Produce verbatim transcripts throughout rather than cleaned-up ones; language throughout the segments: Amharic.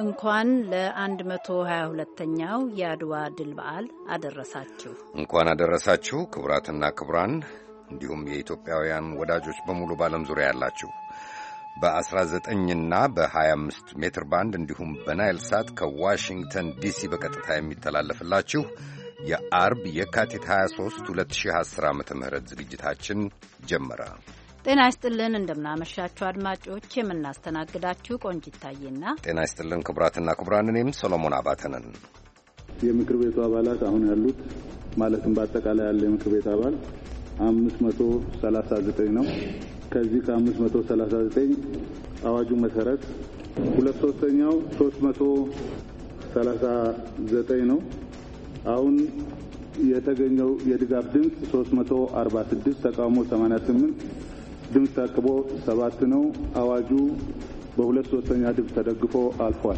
እንኳን ለ122ኛው የአድዋ ድል በዓል አደረሳችሁ። እንኳን አደረሳችሁ ክቡራትና ክቡራን፣ እንዲሁም የኢትዮጵያውያን ወዳጆች በሙሉ ባለም ዙሪያ ያላችሁ በ19 እና በ25 ሜትር ባንድ እንዲሁም በናይል ሳት ከዋሽንግተን ዲሲ በቀጥታ የሚተላለፍላችሁ የአርብ የካቲት ሃያ ሦስት ሁለት ሺህ አስር ዓመተ ምህረት ዝግጅታችን ጀመረ። ጤና ይስጥልን፣ እንደምናመሻችሁ አድማጮች። የምናስተናግዳችሁ ቆንጂት ታዬና ጤና ይስጥልን ክቡራትና ክቡራን፣ እኔም ሰሎሞን አባተ ነን። የምክር ቤቱ አባላት አሁን ያሉት ማለትም በአጠቃላይ ያለ የምክር ቤት አባል አምስት መቶ ሰላሳ ዘጠኝ ነው። ከዚህ ከአምስት መቶ ሰላሳ ዘጠኝ አዋጁ መሰረት ሁለት ሶስተኛው ሶስት መቶ ሰላሳ ዘጠኝ ነው። አሁን የተገኘው የድጋፍ ድምፅ ሶስት መቶ አርባ ስድስት፣ ተቃውሞ ሰማንያ ስምንት፣ ድምፅ ታቅቦ ሰባት ነው። አዋጁ በሁለት ሶስተኛ ድምፅ ተደግፎ አልፏል።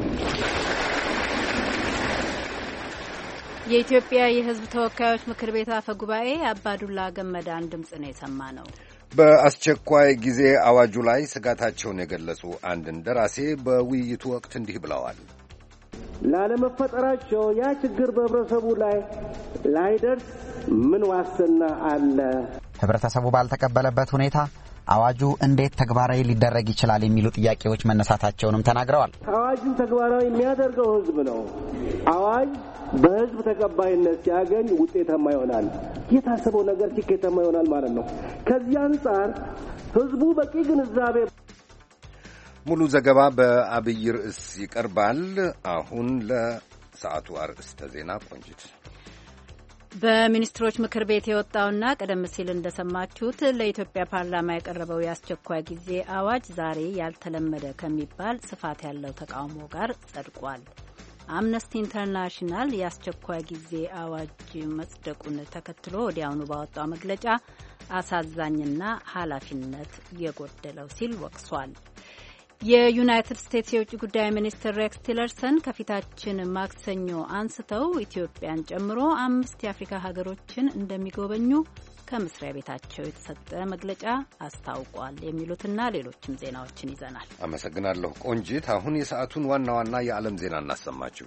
የኢትዮጵያ የሕዝብ ተወካዮች ምክር ቤት አፈ ጉባኤ አባዱላ ገመዳን ድምፅ ነው የሰማ ነው። በአስቸኳይ ጊዜ አዋጁ ላይ ስጋታቸውን የገለጹ አንድ እንደራሴ በውይይቱ ወቅት እንዲህ ብለዋል። ላለመፈጠራቸው ያ ችግር በህብረተሰቡ ላይ ላይደርስ ምን ዋስትና አለ? ህብረተሰቡ ባልተቀበለበት ሁኔታ አዋጁ እንዴት ተግባራዊ ሊደረግ ይችላል የሚሉ ጥያቄዎች መነሳታቸውንም ተናግረዋል። አዋጁን ተግባራዊ የሚያደርገው ህዝብ ነው። አዋጅ በህዝብ ተቀባይነት ሲያገኝ ውጤታማ ይሆናል። የታሰበው ነገር ስኬታማ ይሆናል ማለት ነው። ከዚህ አንጻር ህዝቡ በቂ ግንዛቤ። ሙሉ ዘገባ በአብይ ርዕስ ይቀርባል። አሁን ለሰዓቱ አርዕስተ ዜና ቆንጅት። በሚኒስትሮች ምክር ቤት የወጣውና ቀደም ሲል እንደሰማችሁት ለኢትዮጵያ ፓርላማ የቀረበው የአስቸኳይ ጊዜ አዋጅ ዛሬ ያልተለመደ ከሚባል ስፋት ያለው ተቃውሞ ጋር ጸድቋል። አምነስቲ ኢንተርናሽናል የአስቸኳይ ጊዜ አዋጅ መጽደቁን ተከትሎ ወዲያውኑ ባወጣው መግለጫ አሳዛኝና ኃላፊነት የጎደለው ሲል ወቅሷል። የዩናይትድ ስቴትስ የውጭ ጉዳይ ሚኒስትር ሬክስ ቲለርሰን ከፊታችን ማክሰኞ አንስተው ኢትዮጵያን ጨምሮ አምስት የአፍሪካ ሀገሮችን እንደሚጎበኙ ከመስሪያ ቤታቸው የተሰጠ መግለጫ አስታውቋል። የሚሉትና ሌሎችም ዜናዎችን ይዘናል። አመሰግናለሁ ቆንጂት። አሁን የሰዓቱን ዋና ዋና የዓለም ዜና እናሰማችሁ።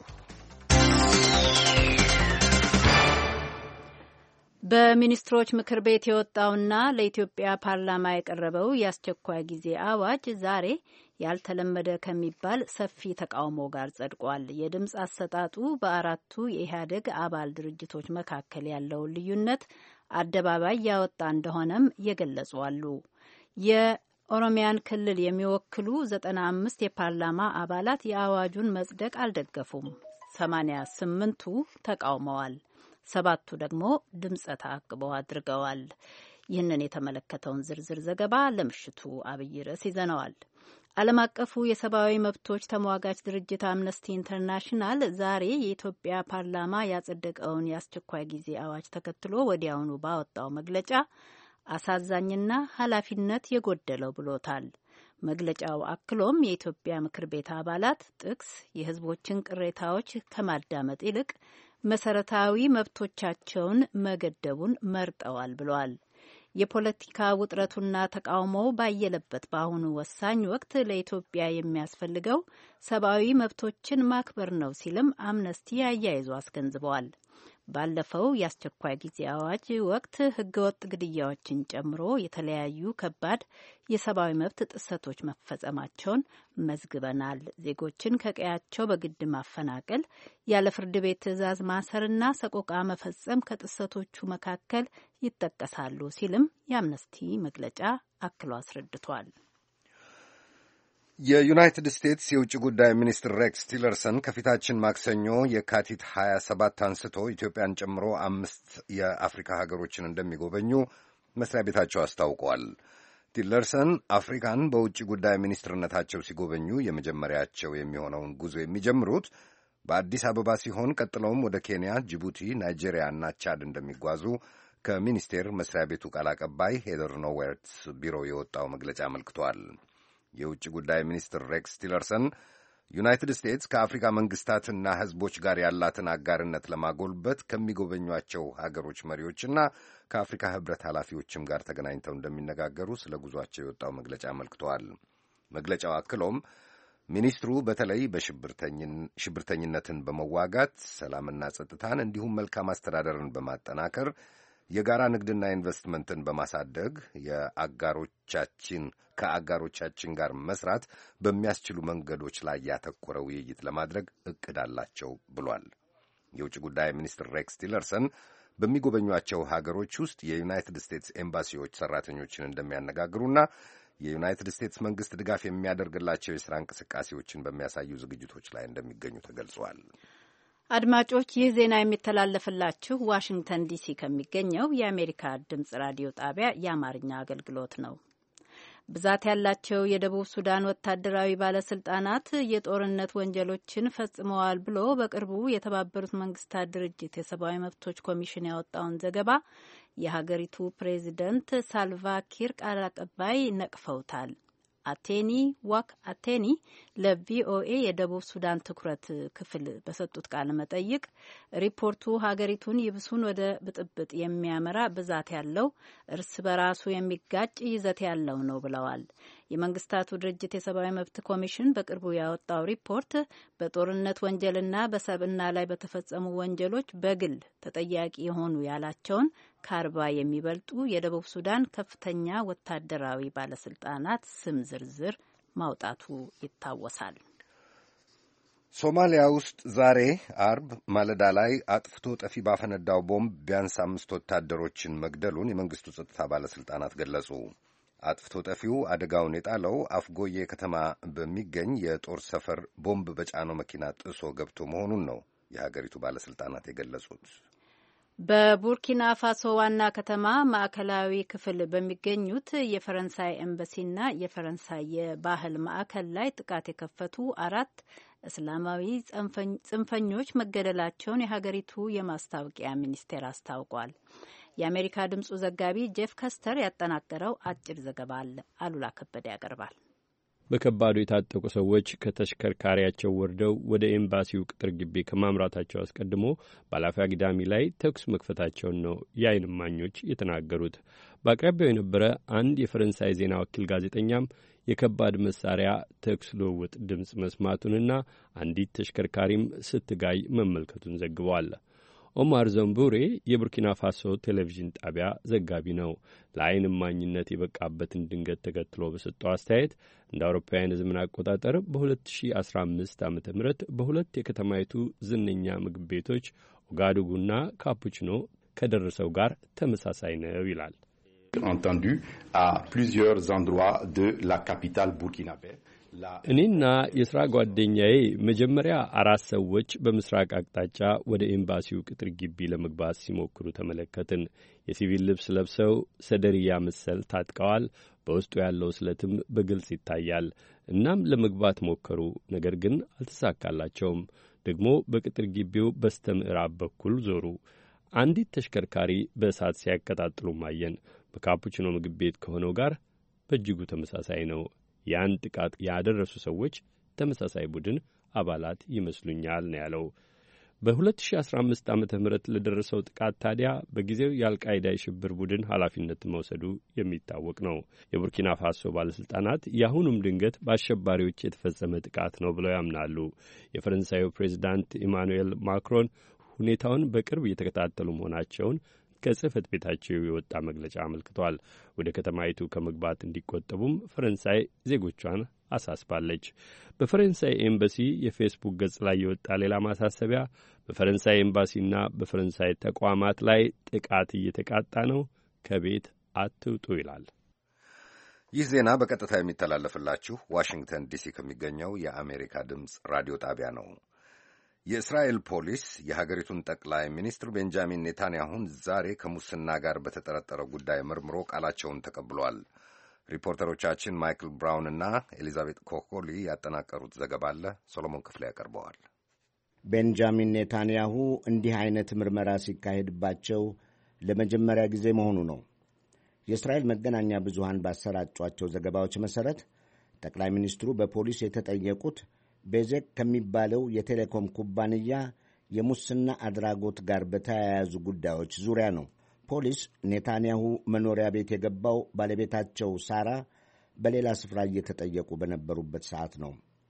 በሚኒስትሮች ምክር ቤት የወጣውና ለኢትዮጵያ ፓርላማ የቀረበው የአስቸኳይ ጊዜ አዋጅ ዛሬ ያልተለመደ ከሚባል ሰፊ ተቃውሞ ጋር ጸድቋል። የድምፅ አሰጣጡ በአራቱ የኢህአዴግ አባል ድርጅቶች መካከል ያለውን ልዩነት አደባባይ ያወጣ እንደሆነም የገለጹ አሉ። የኦሮሚያን ክልል የሚወክሉ ዘጠና አምስት የፓርላማ አባላት የአዋጁን መጽደቅ አልደገፉም። ሰማንያ ስምንቱ ተቃውመዋል። ሰባቱ ደግሞ ድምፀ ተአቅቦ አድርገዋል። ይህንን የተመለከተውን ዝርዝር ዘገባ ለምሽቱ አብይ ርዕስ ይዘነዋል። ዓለም አቀፉ የሰብአዊ መብቶች ተሟጋች ድርጅት አምነስቲ ኢንተርናሽናል ዛሬ የኢትዮጵያ ፓርላማ ያጸደቀውን የአስቸኳይ ጊዜ አዋጅ ተከትሎ ወዲያውኑ ባወጣው መግለጫ አሳዛኝና ኃላፊነት የጎደለው ብሎታል። መግለጫው አክሎም የኢትዮጵያ ምክር ቤት አባላት ጥቅስ የሕዝቦችን ቅሬታዎች ከማዳመጥ ይልቅ መሰረታዊ መብቶቻቸውን መገደቡን መርጠዋል ብሏል። የፖለቲካ ውጥረቱና ተቃውሞው ባየለበት በአሁኑ ወሳኝ ወቅት ለኢትዮጵያ የሚያስፈልገው ሰብአዊ መብቶችን ማክበር ነው ሲልም አምነስቲ አያይዞ አስገንዝበዋል። ባለፈው የአስቸኳይ ጊዜ አዋጅ ወቅት ህገወጥ ግድያዎችን ጨምሮ የተለያዩ ከባድ የሰብአዊ መብት ጥሰቶች መፈጸማቸውን መዝግበናል። ዜጎችን ከቀያቸው በግድ ማፈናቀል፣ ያለ ፍርድ ቤት ትዕዛዝ ማሰርና ሰቆቃ መፈጸም ከጥሰቶቹ መካከል ይጠቀሳሉ ሲልም የአምነስቲ መግለጫ አክሎ አስረድቷል። የዩናይትድ ስቴትስ የውጭ ጉዳይ ሚኒስትር ሬክስ ቲለርሰን ከፊታችን ማክሰኞ የካቲት ሀያ ሰባት አንስቶ ኢትዮጵያን ጨምሮ አምስት የአፍሪካ ሀገሮችን እንደሚጎበኙ መስሪያ ቤታቸው አስታውቀዋል። ቲለርሰን አፍሪካን በውጭ ጉዳይ ሚኒስትርነታቸው ሲጎበኙ የመጀመሪያቸው የሚሆነውን ጉዞ የሚጀምሩት በአዲስ አበባ ሲሆን ቀጥለውም ወደ ኬንያ፣ ጅቡቲ፣ ናይጄሪያ እና ቻድ እንደሚጓዙ ከሚኒስቴር መስሪያ ቤቱ ቃል አቀባይ ሄደር ኖዌርትስ ቢሮ የወጣው መግለጫ አመልክቷል። የውጭ ጉዳይ ሚኒስትር ሬክስ ቲለርሰን ዩናይትድ ስቴትስ ከአፍሪካ መንግስታትና ሕዝቦች ጋር ያላትን አጋርነት ለማጎልበት ከሚጎበኟቸው ሀገሮች መሪዎችና ከአፍሪካ ሕብረት ኃላፊዎችም ጋር ተገናኝተው እንደሚነጋገሩ ስለ ጉዟቸው የወጣው መግለጫ አመልክተዋል። መግለጫው አክሎም ሚኒስትሩ በተለይ በሽብርተኝነትን በመዋጋት ሰላምና ጸጥታን እንዲሁም መልካም አስተዳደርን በማጠናከር የጋራ ንግድና ኢንቨስትመንትን በማሳደግ የአጋሮቻችን ከአጋሮቻችን ጋር መስራት በሚያስችሉ መንገዶች ላይ ያተኮረ ውይይት ለማድረግ እቅድ አላቸው ብሏል። የውጭ ጉዳይ ሚኒስትር ሬክስ ቲለርሰን በሚጎበኟቸው ሀገሮች ውስጥ የዩናይትድ ስቴትስ ኤምባሲዎች ሰራተኞችን እንደሚያነጋግሩና የዩናይትድ ስቴትስ መንግስት ድጋፍ የሚያደርግላቸው የሥራ እንቅስቃሴዎችን በሚያሳዩ ዝግጅቶች ላይ እንደሚገኙ ተገልጿል። አድማጮች፣ ይህ ዜና የሚተላለፍላችሁ ዋሽንግተን ዲሲ ከሚገኘው የአሜሪካ ድምጽ ራዲዮ ጣቢያ የአማርኛ አገልግሎት ነው። ብዛት ያላቸው የደቡብ ሱዳን ወታደራዊ ባለስልጣናት የጦርነት ወንጀሎችን ፈጽመዋል ብሎ በቅርቡ የተባበሩት መንግስታት ድርጅት የሰብአዊ መብቶች ኮሚሽን ያወጣውን ዘገባ የሀገሪቱ ፕሬዚደንት ሳልቫ ኪር ቃል አቀባይ ነቅፈውታል። አቴኒ ዋክ አቴኒ ለቪኦኤ የደቡብ ሱዳን ትኩረት ክፍል በሰጡት ቃለ መጠይቅ ሪፖርቱ ሀገሪቱን ይብሱን ወደ ብጥብጥ የሚያመራ ብዛት ያለው እርስ በራሱ የሚጋጭ ይዘት ያለው ነው ብለዋል። የመንግስታቱ ድርጅት የሰብአዊ መብት ኮሚሽን በቅርቡ ያወጣው ሪፖርት በጦርነት ወንጀልና በሰብዕና ላይ በተፈጸሙ ወንጀሎች በግል ተጠያቂ የሆኑ ያላቸውን ከአርባ የሚበልጡ የደቡብ ሱዳን ከፍተኛ ወታደራዊ ባለስልጣናት ስም ዝርዝር ማውጣቱ ይታወሳል። ሶማሊያ ውስጥ ዛሬ አርብ ማለዳ ላይ አጥፍቶ ጠፊ ባፈነዳው ቦምብ ቢያንስ አምስት ወታደሮችን መግደሉን የመንግስቱ ጸጥታ ባለስልጣናት ገለጹ። አጥፍቶ ጠፊው አደጋውን የጣለው አፍጎዬ ከተማ በሚገኝ የጦር ሰፈር ቦምብ በጫነው መኪና ጥሶ ገብቶ መሆኑን ነው የሀገሪቱ ባለስልጣናት የገለጹት። በቡርኪና ፋሶ ዋና ከተማ ማዕከላዊ ክፍል በሚገኙት የፈረንሳይ ኤምባሲና የፈረንሳይ የባህል ማዕከል ላይ ጥቃት የከፈቱ አራት እስላማዊ ጽንፈኞች መገደላቸውን የሀገሪቱ የማስታወቂያ ሚኒስቴር አስታውቋል። የአሜሪካ ድምፁ ዘጋቢ ጄፍ ከስተር ያጠናቀረው አጭር ዘገባ አለ። አሉላ ከበደ ያቀርባል። በከባዱ የታጠቁ ሰዎች ከተሽከርካሪያቸው ወርደው ወደ ኤምባሲው ቅጥር ግቢ ከማምራታቸው አስቀድሞ በአላፊ አግዳሚ ላይ ተኩስ መክፈታቸውን ነው የዓይን እማኞች የተናገሩት። በአቅራቢያው የነበረ አንድ የፈረንሳይ ዜና ወኪል ጋዜጠኛም የከባድ መሳሪያ ተኩስ ልውውጥ ድምፅ መስማቱንና አንዲት ተሽከርካሪም ስትጋይ መመልከቱን ዘግበዋል። ኦማር ዘንቡሬ የቡርኪና ፋሶ ቴሌቪዥን ጣቢያ ዘጋቢ ነው። ለዓይን እማኝነት የበቃበትን ድንገት ተከትሎ በሰጠው አስተያየት እንደ አውሮፓውያን ዘመን አቆጣጠር በ2015 ዓመተ ምህረት በሁለት የከተማይቱ ዝነኛ ምግብ ቤቶች ኦጋዱጉና ካፑቺኖ ከደረሰው ጋር ተመሳሳይ ነው ይላል። entendu à plusieurs endroits de la capitale burkinabé. እኔና የሥራ ጓደኛዬ መጀመሪያ አራት ሰዎች በምስራቅ አቅጣጫ ወደ ኤምባሲው ቅጥር ግቢ ለመግባት ሲሞክሩ ተመለከትን። የሲቪል ልብስ ለብሰው ሰደርያ መሰል ታጥቀዋል። በውስጡ ያለው ስለትም በግልጽ ይታያል። እናም ለመግባት ሞከሩ፣ ነገር ግን አልተሳካላቸውም። ደግሞ በቅጥር ግቢው በስተ ምዕራብ በኩል ዞሩ። አንዲት ተሽከርካሪ በእሳት ሲያቀጣጥሉ ማየን። በካፑቺኖ ምግብ ቤት ከሆነው ጋር በእጅጉ ተመሳሳይ ነው። ያን ጥቃት ያደረሱ ሰዎች ተመሳሳይ ቡድን አባላት ይመስሉኛል ነው ያለው። በ2015 ዓመተ ምህረት ለደረሰው ጥቃት ታዲያ በጊዜው የአልቃይዳ የሽብር ቡድን ኃላፊነት መውሰዱ የሚታወቅ ነው። የቡርኪና ፋሶ ባለስልጣናት የአሁኑም ድንገት በአሸባሪዎች የተፈጸመ ጥቃት ነው ብለው ያምናሉ። የፈረንሳዩ ፕሬዚዳንት ኢማኑኤል ማክሮን ሁኔታውን በቅርብ እየተከታተሉ መሆናቸውን ከጽህፈት ቤታቸው የወጣ መግለጫ አመልክቷል። ወደ ከተማይቱ ከመግባት እንዲቆጠቡም ፈረንሳይ ዜጎቿን አሳስባለች። በፈረንሳይ ኤምባሲ የፌስቡክ ገጽ ላይ የወጣ ሌላ ማሳሰቢያ በፈረንሳይ ኤምባሲና በፈረንሳይ ተቋማት ላይ ጥቃት እየተቃጣ ነው፣ ከቤት አትውጡ ይላል። ይህ ዜና በቀጥታ የሚተላለፍላችሁ ዋሽንግተን ዲሲ ከሚገኘው የአሜሪካ ድምፅ ራዲዮ ጣቢያ ነው። የእስራኤል ፖሊስ የሀገሪቱን ጠቅላይ ሚኒስትር ቤንጃሚን ኔታንያሁን ዛሬ ከሙስና ጋር በተጠረጠረ ጉዳይ መርምሮ ቃላቸውን ተቀብሏል። ሪፖርተሮቻችን ማይክል ብራውን እና ኤሊዛቤት ኮኮሊ ያጠናቀሩት ዘገባ አለ። ሶሎሞን ክፍሌ ያቀርበዋል። ቤንጃሚን ኔታንያሁ እንዲህ አይነት ምርመራ ሲካሄድባቸው ለመጀመሪያ ጊዜ መሆኑ ነው። የእስራኤል መገናኛ ብዙሃን ባሰራጯቸው ዘገባዎች መሠረት ጠቅላይ ሚኒስትሩ በፖሊስ የተጠየቁት ቤዜክ ከሚባለው የቴሌኮም ኩባንያ የሙስና አድራጎት ጋር በተያያዙ ጉዳዮች ዙሪያ ነው። ፖሊስ ኔታንያሁ መኖሪያ ቤት የገባው ባለቤታቸው ሳራ በሌላ ስፍራ እየተጠየቁ በነበሩበት ሰዓት ነው።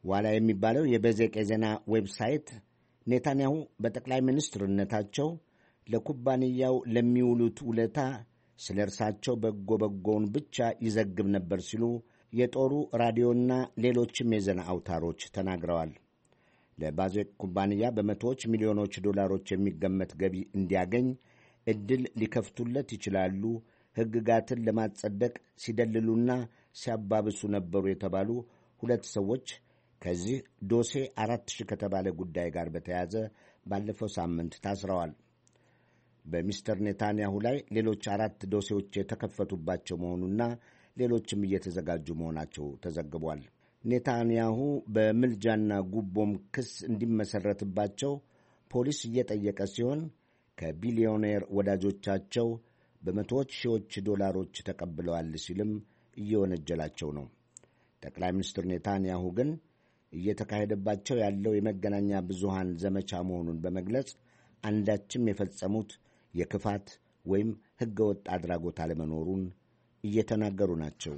ዋላ የሚባለው የቤዜቅ የዜና ዌብሳይት ኔታንያሁ በጠቅላይ ሚኒስትርነታቸው ለኩባንያው ለሚውሉት ውለታ ስለ እርሳቸው በጎ በጎውን ብቻ ይዘግብ ነበር ሲሉ የጦሩ ራዲዮና ሌሎችም የዜና አውታሮች ተናግረዋል። ለቤዜቅ ኩባንያ በመቶዎች ሚሊዮኖች ዶላሮች የሚገመት ገቢ እንዲያገኝ ዕድል ሊከፍቱለት ይችላሉ፣ ሕግጋትን ለማጸደቅ ሲደልሉና ሲያባብሱ ነበሩ የተባሉ ሁለት ሰዎች ከዚህ ዶሴ አራት ሺህ ከተባለ ጉዳይ ጋር በተያያዘ ባለፈው ሳምንት ታስረዋል። በሚስተር ኔታንያሁ ላይ ሌሎች አራት ዶሴዎች የተከፈቱባቸው መሆኑና ሌሎችም እየተዘጋጁ መሆናቸው ተዘግቧል። ኔታንያሁ በምልጃና ጉቦም ክስ እንዲመሠረትባቸው ፖሊስ እየጠየቀ ሲሆን ከቢሊዮኔር ወዳጆቻቸው በመቶዎች ሺዎች ዶላሮች ተቀብለዋል ሲልም እየወነጀላቸው ነው። ጠቅላይ ሚኒስትር ኔታንያሁ ግን እየተካሄደባቸው ያለው የመገናኛ ብዙሃን ዘመቻ መሆኑን በመግለጽ አንዳችም የፈጸሙት የክፋት ወይም ሕገወጥ አድራጎት አለመኖሩን እየተናገሩ ናቸው።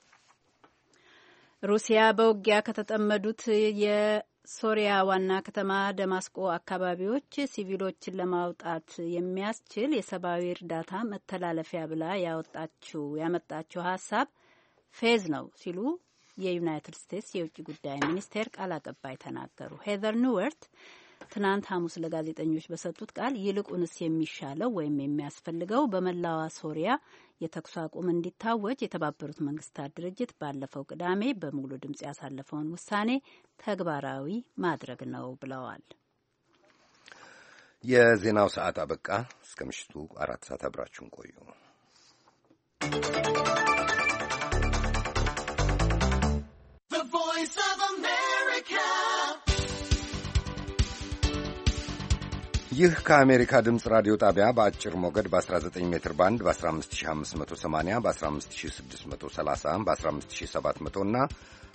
ሩሲያ በውጊያ ከተጠመዱት የሶሪያ ዋና ከተማ ደማስቆ አካባቢዎች ሲቪሎችን ለማውጣት የሚያስችል የሰብአዊ እርዳታ መተላለፊያ ብላ ያወጣችው ያመጣችው ሀሳብ ፌዝ ነው ሲሉ የዩናይትድ ስቴትስ የውጭ ጉዳይ ሚኒስቴር ቃል አቀባይ ተናገሩ። ሄዘር ኒውወርት ትናንት ሐሙስ ለጋዜጠኞች በሰጡት ቃል ይልቁንስ የሚሻለው ወይም የሚያስፈልገው በመላዋ ሶሪያ የተኩስ አቁም እንዲታወጅ የተባበሩት መንግስታት ድርጅት ባለፈው ቅዳሜ በሙሉ ድምጽ ያሳለፈውን ውሳኔ ተግባራዊ ማድረግ ነው ብለዋል። የዜናው ሰዓት አበቃ። እስከ ምሽቱ አራት ሰዓት አብራችሁን ቆዩ። ይህ ከአሜሪካ ድምፅ ራዲዮ ጣቢያ በአጭር ሞገድ በ19 ሜትር ባንድ በ15580 በ15630 በ15700 እና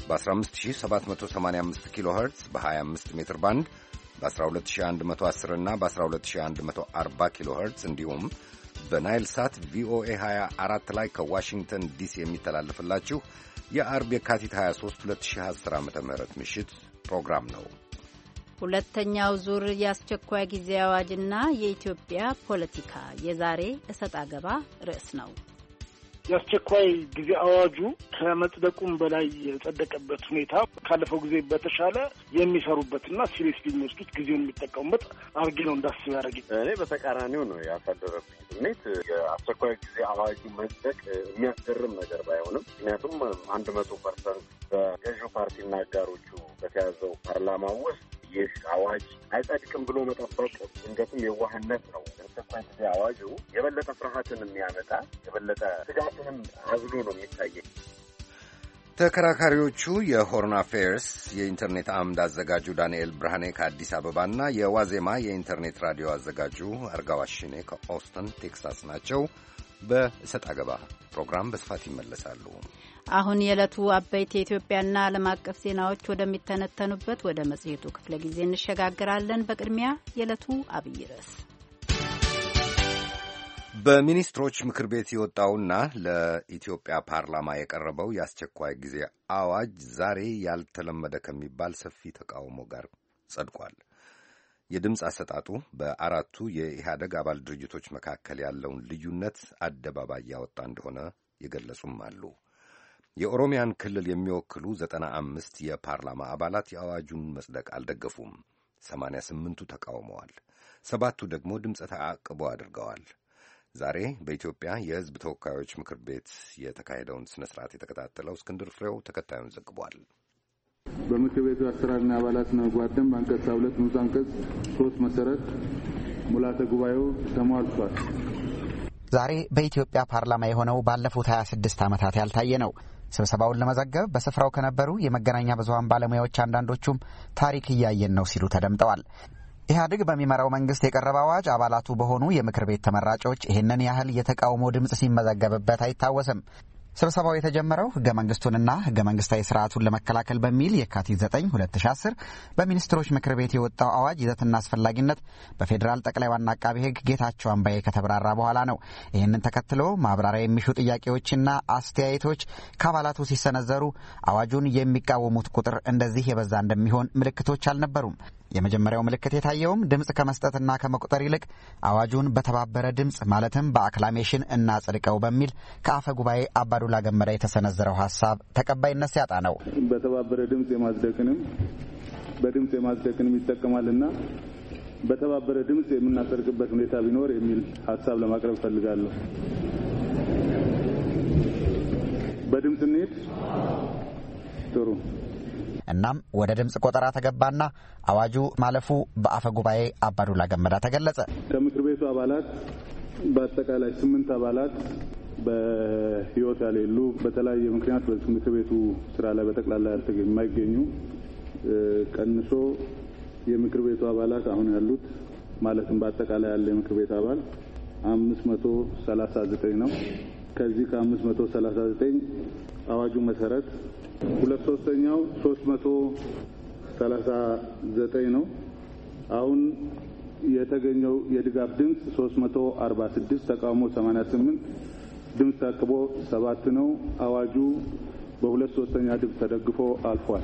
በ15785 ኪሎ ኸርትዝ በ25 ሜትር ባንድ በ12110 እና በ12140 ኪሎ ኸርትዝ እንዲሁም በናይል ሳት ቪኦኤ ሃያ አራት ላይ ከዋሽንግተን ዲሲ የሚተላለፍላችሁ የአርብ የካቲት ሃያ ሦስት ሁለት ሺህ አስር ዓ.ም ምሽት ፕሮግራም ነው። ሁለተኛው ዙር የአስቸኳይ ጊዜ አዋጅና የኢትዮጵያ ፖለቲካ የዛሬ እሰጥ አገባ ርዕስ ነው። የአስቸኳይ ጊዜ አዋጁ ከመጽደቁም በላይ የጸደቀበት ሁኔታ ካለፈው ጊዜ በተሻለ የሚሰሩበትና ሲሪየስ የሚወስዱት ጊዜውን የሚጠቀሙበት አርጌ ነው እንዳስብ ያደረገኝ። እኔ በተቃራኒው ነው ያሳደረብኝ ስሜት። የአስቸኳይ ጊዜ አዋጁ መጽደቅ የሚያስገርም ነገር ባይሆንም ምክንያቱም አንድ መቶ ፐርሰንት በገዢው ፓርቲና አጋሮቹ በተያዘው ፓርላማ ውስጥ ይህ አዋጅ አይጸድቅም ብሎ መጠበቅ እንደትም የዋህነት ነው። አስቸኳይ ጊዜ አዋጁ የበለጠ ፍርሃትን የሚያመጣ የበለጠ ስጋትንም አዝሎ ነው የሚታየኝ። ተከራካሪዎቹ የሆርን አፌርስ የኢንተርኔት አምድ አዘጋጁ ዳንኤል ብርሃኔ ከአዲስ አበባና የዋዜማ የኢንተርኔት ራዲዮ አዘጋጁ አርጋዋሽኔ ከኦስተን ቴክሳስ ናቸው። በእሰጥ አገባ ፕሮግራም በስፋት ይመለሳሉ። አሁን የዕለቱ አበይት የኢትዮጵያና ዓለም አቀፍ ዜናዎች ወደሚተነተኑበት ወደ መጽሔቱ ክፍለ ጊዜ እንሸጋግራለን። በቅድሚያ የዕለቱ አብይ ርዕስ በሚኒስትሮች ምክር ቤት የወጣውና ለኢትዮጵያ ፓርላማ የቀረበው የአስቸኳይ ጊዜ አዋጅ ዛሬ ያልተለመደ ከሚባል ሰፊ ተቃውሞ ጋር ጸድቋል። የድምፅ አሰጣጡ በአራቱ የኢህአደግ አባል ድርጅቶች መካከል ያለውን ልዩነት አደባባይ ያወጣ እንደሆነ የገለጹም አሉ። የኦሮሚያን ክልል የሚወክሉ ዘጠና አምስት የፓርላማ አባላት የአዋጁን መጽደቅ አልደገፉም። ሰማንያ ስምንቱ ተቃውመዋል። ሰባቱ ደግሞ ድምፀ ተአቅቦ አድርገዋል። ዛሬ በኢትዮጵያ የሕዝብ ተወካዮች ምክር ቤት የተካሄደውን ስነ ስርዓት የተከታተለው እስክንድር ፍሬው ተከታዩን ዘግቧል። በምክር ቤቱ አሰራርና አባላት ነው ጓደም አንቀጽ ሁለት ንዑስ አንቀጽ ሶስት መሰረት ሙላተ ጉባኤው ተሟልቷል። ዛሬ በኢትዮጵያ ፓርላማ የሆነው ባለፉት ሀያ ስድስት ዓመታት ያልታየ ነው። ስብሰባውን ለመዘገብ በስፍራው ከነበሩ የመገናኛ ብዙሃን ባለሙያዎች አንዳንዶቹም ታሪክ እያየን ነው ሲሉ ተደምጠዋል። ኢህአዴግ በሚመራው መንግስት የቀረበ አዋጅ አባላቱ በሆኑ የምክር ቤት ተመራጮች ይህንን ያህል የተቃውሞ ድምፅ ሲመዘገብበት አይታወስም። ስብሰባው የተጀመረው ህገ መንግስቱንና ህገ መንግስታዊ ስርዓቱን ለመከላከል በሚል የካቲት ዘጠኝ ሁለት ሺህ አስር በሚኒስትሮች ምክር ቤት የወጣው አዋጅ ይዘትና አስፈላጊነት በፌዴራል ጠቅላይ ዋና አቃቤ ህግ ጌታቸው አምባዬ ከተብራራ በኋላ ነው። ይህንን ተከትሎ ማብራሪያ የሚሹ ጥያቄዎችና አስተያየቶች ከአባላቱ ሲሰነዘሩ አዋጁን የሚቃወሙት ቁጥር እንደዚህ የበዛ እንደሚሆን ምልክቶች አልነበሩም። የመጀመሪያው ምልክት የታየውም ድምጽ ከመስጠትና ከመቁጠር ይልቅ አዋጁን በተባበረ ድምጽ ማለትም በአክላሜሽን እናጽድቀው በሚል ከአፈ ጉባኤ አባዱላ ገመዳ የተሰነዘረው ሀሳብ ተቀባይነት ሲያጣ ነው። በተባበረ ድምጽ የማጽደቅንም በድምጽ የማጽደቅንም ይጠቀማልና በተባበረ ድምጽ የምናጸድቅበት ሁኔታ ቢኖር የሚል ሀሳብ ለማቅረብ ፈልጋለሁ። በድምጽ እንሂድ። ጥሩ። እናም ወደ ድምጽ ቆጠራ ተገባና አዋጁ ማለፉ በአፈ ጉባኤ አባዱላ ገመዳ ተገለጸ። ከምክር ቤቱ አባላት በአጠቃላይ ስምንት አባላት በህይወት ያሌሉ በተለያየ ምክንያት በምክር ቤቱ ስራ ላይ በጠቅላላ ያልተገኙ የማይገኙ ቀንሶ የምክር ቤቱ አባላት አሁን ያሉት ማለትም በአጠቃላይ ያለ የምክር ቤት አባል አምስት መቶ ሰላሳ ዘጠኝ ነው። ከዚህ ከአምስት መቶ ሰላሳ ዘጠኝ አዋጁ መሰረት ሁለት ሶስተኛው ሶስት መቶ ሰላሳ ዘጠኝ ነው። አሁን የተገኘው የድጋፍ ድምጽ ሶስት መቶ አርባ ስድስት ተቃውሞ ሰማንያ ስምንት ድምጽ ታቅቦ ሰባት ነው። አዋጁ በሁለት ሶስተኛ ድምጽ ተደግፎ አልፏል።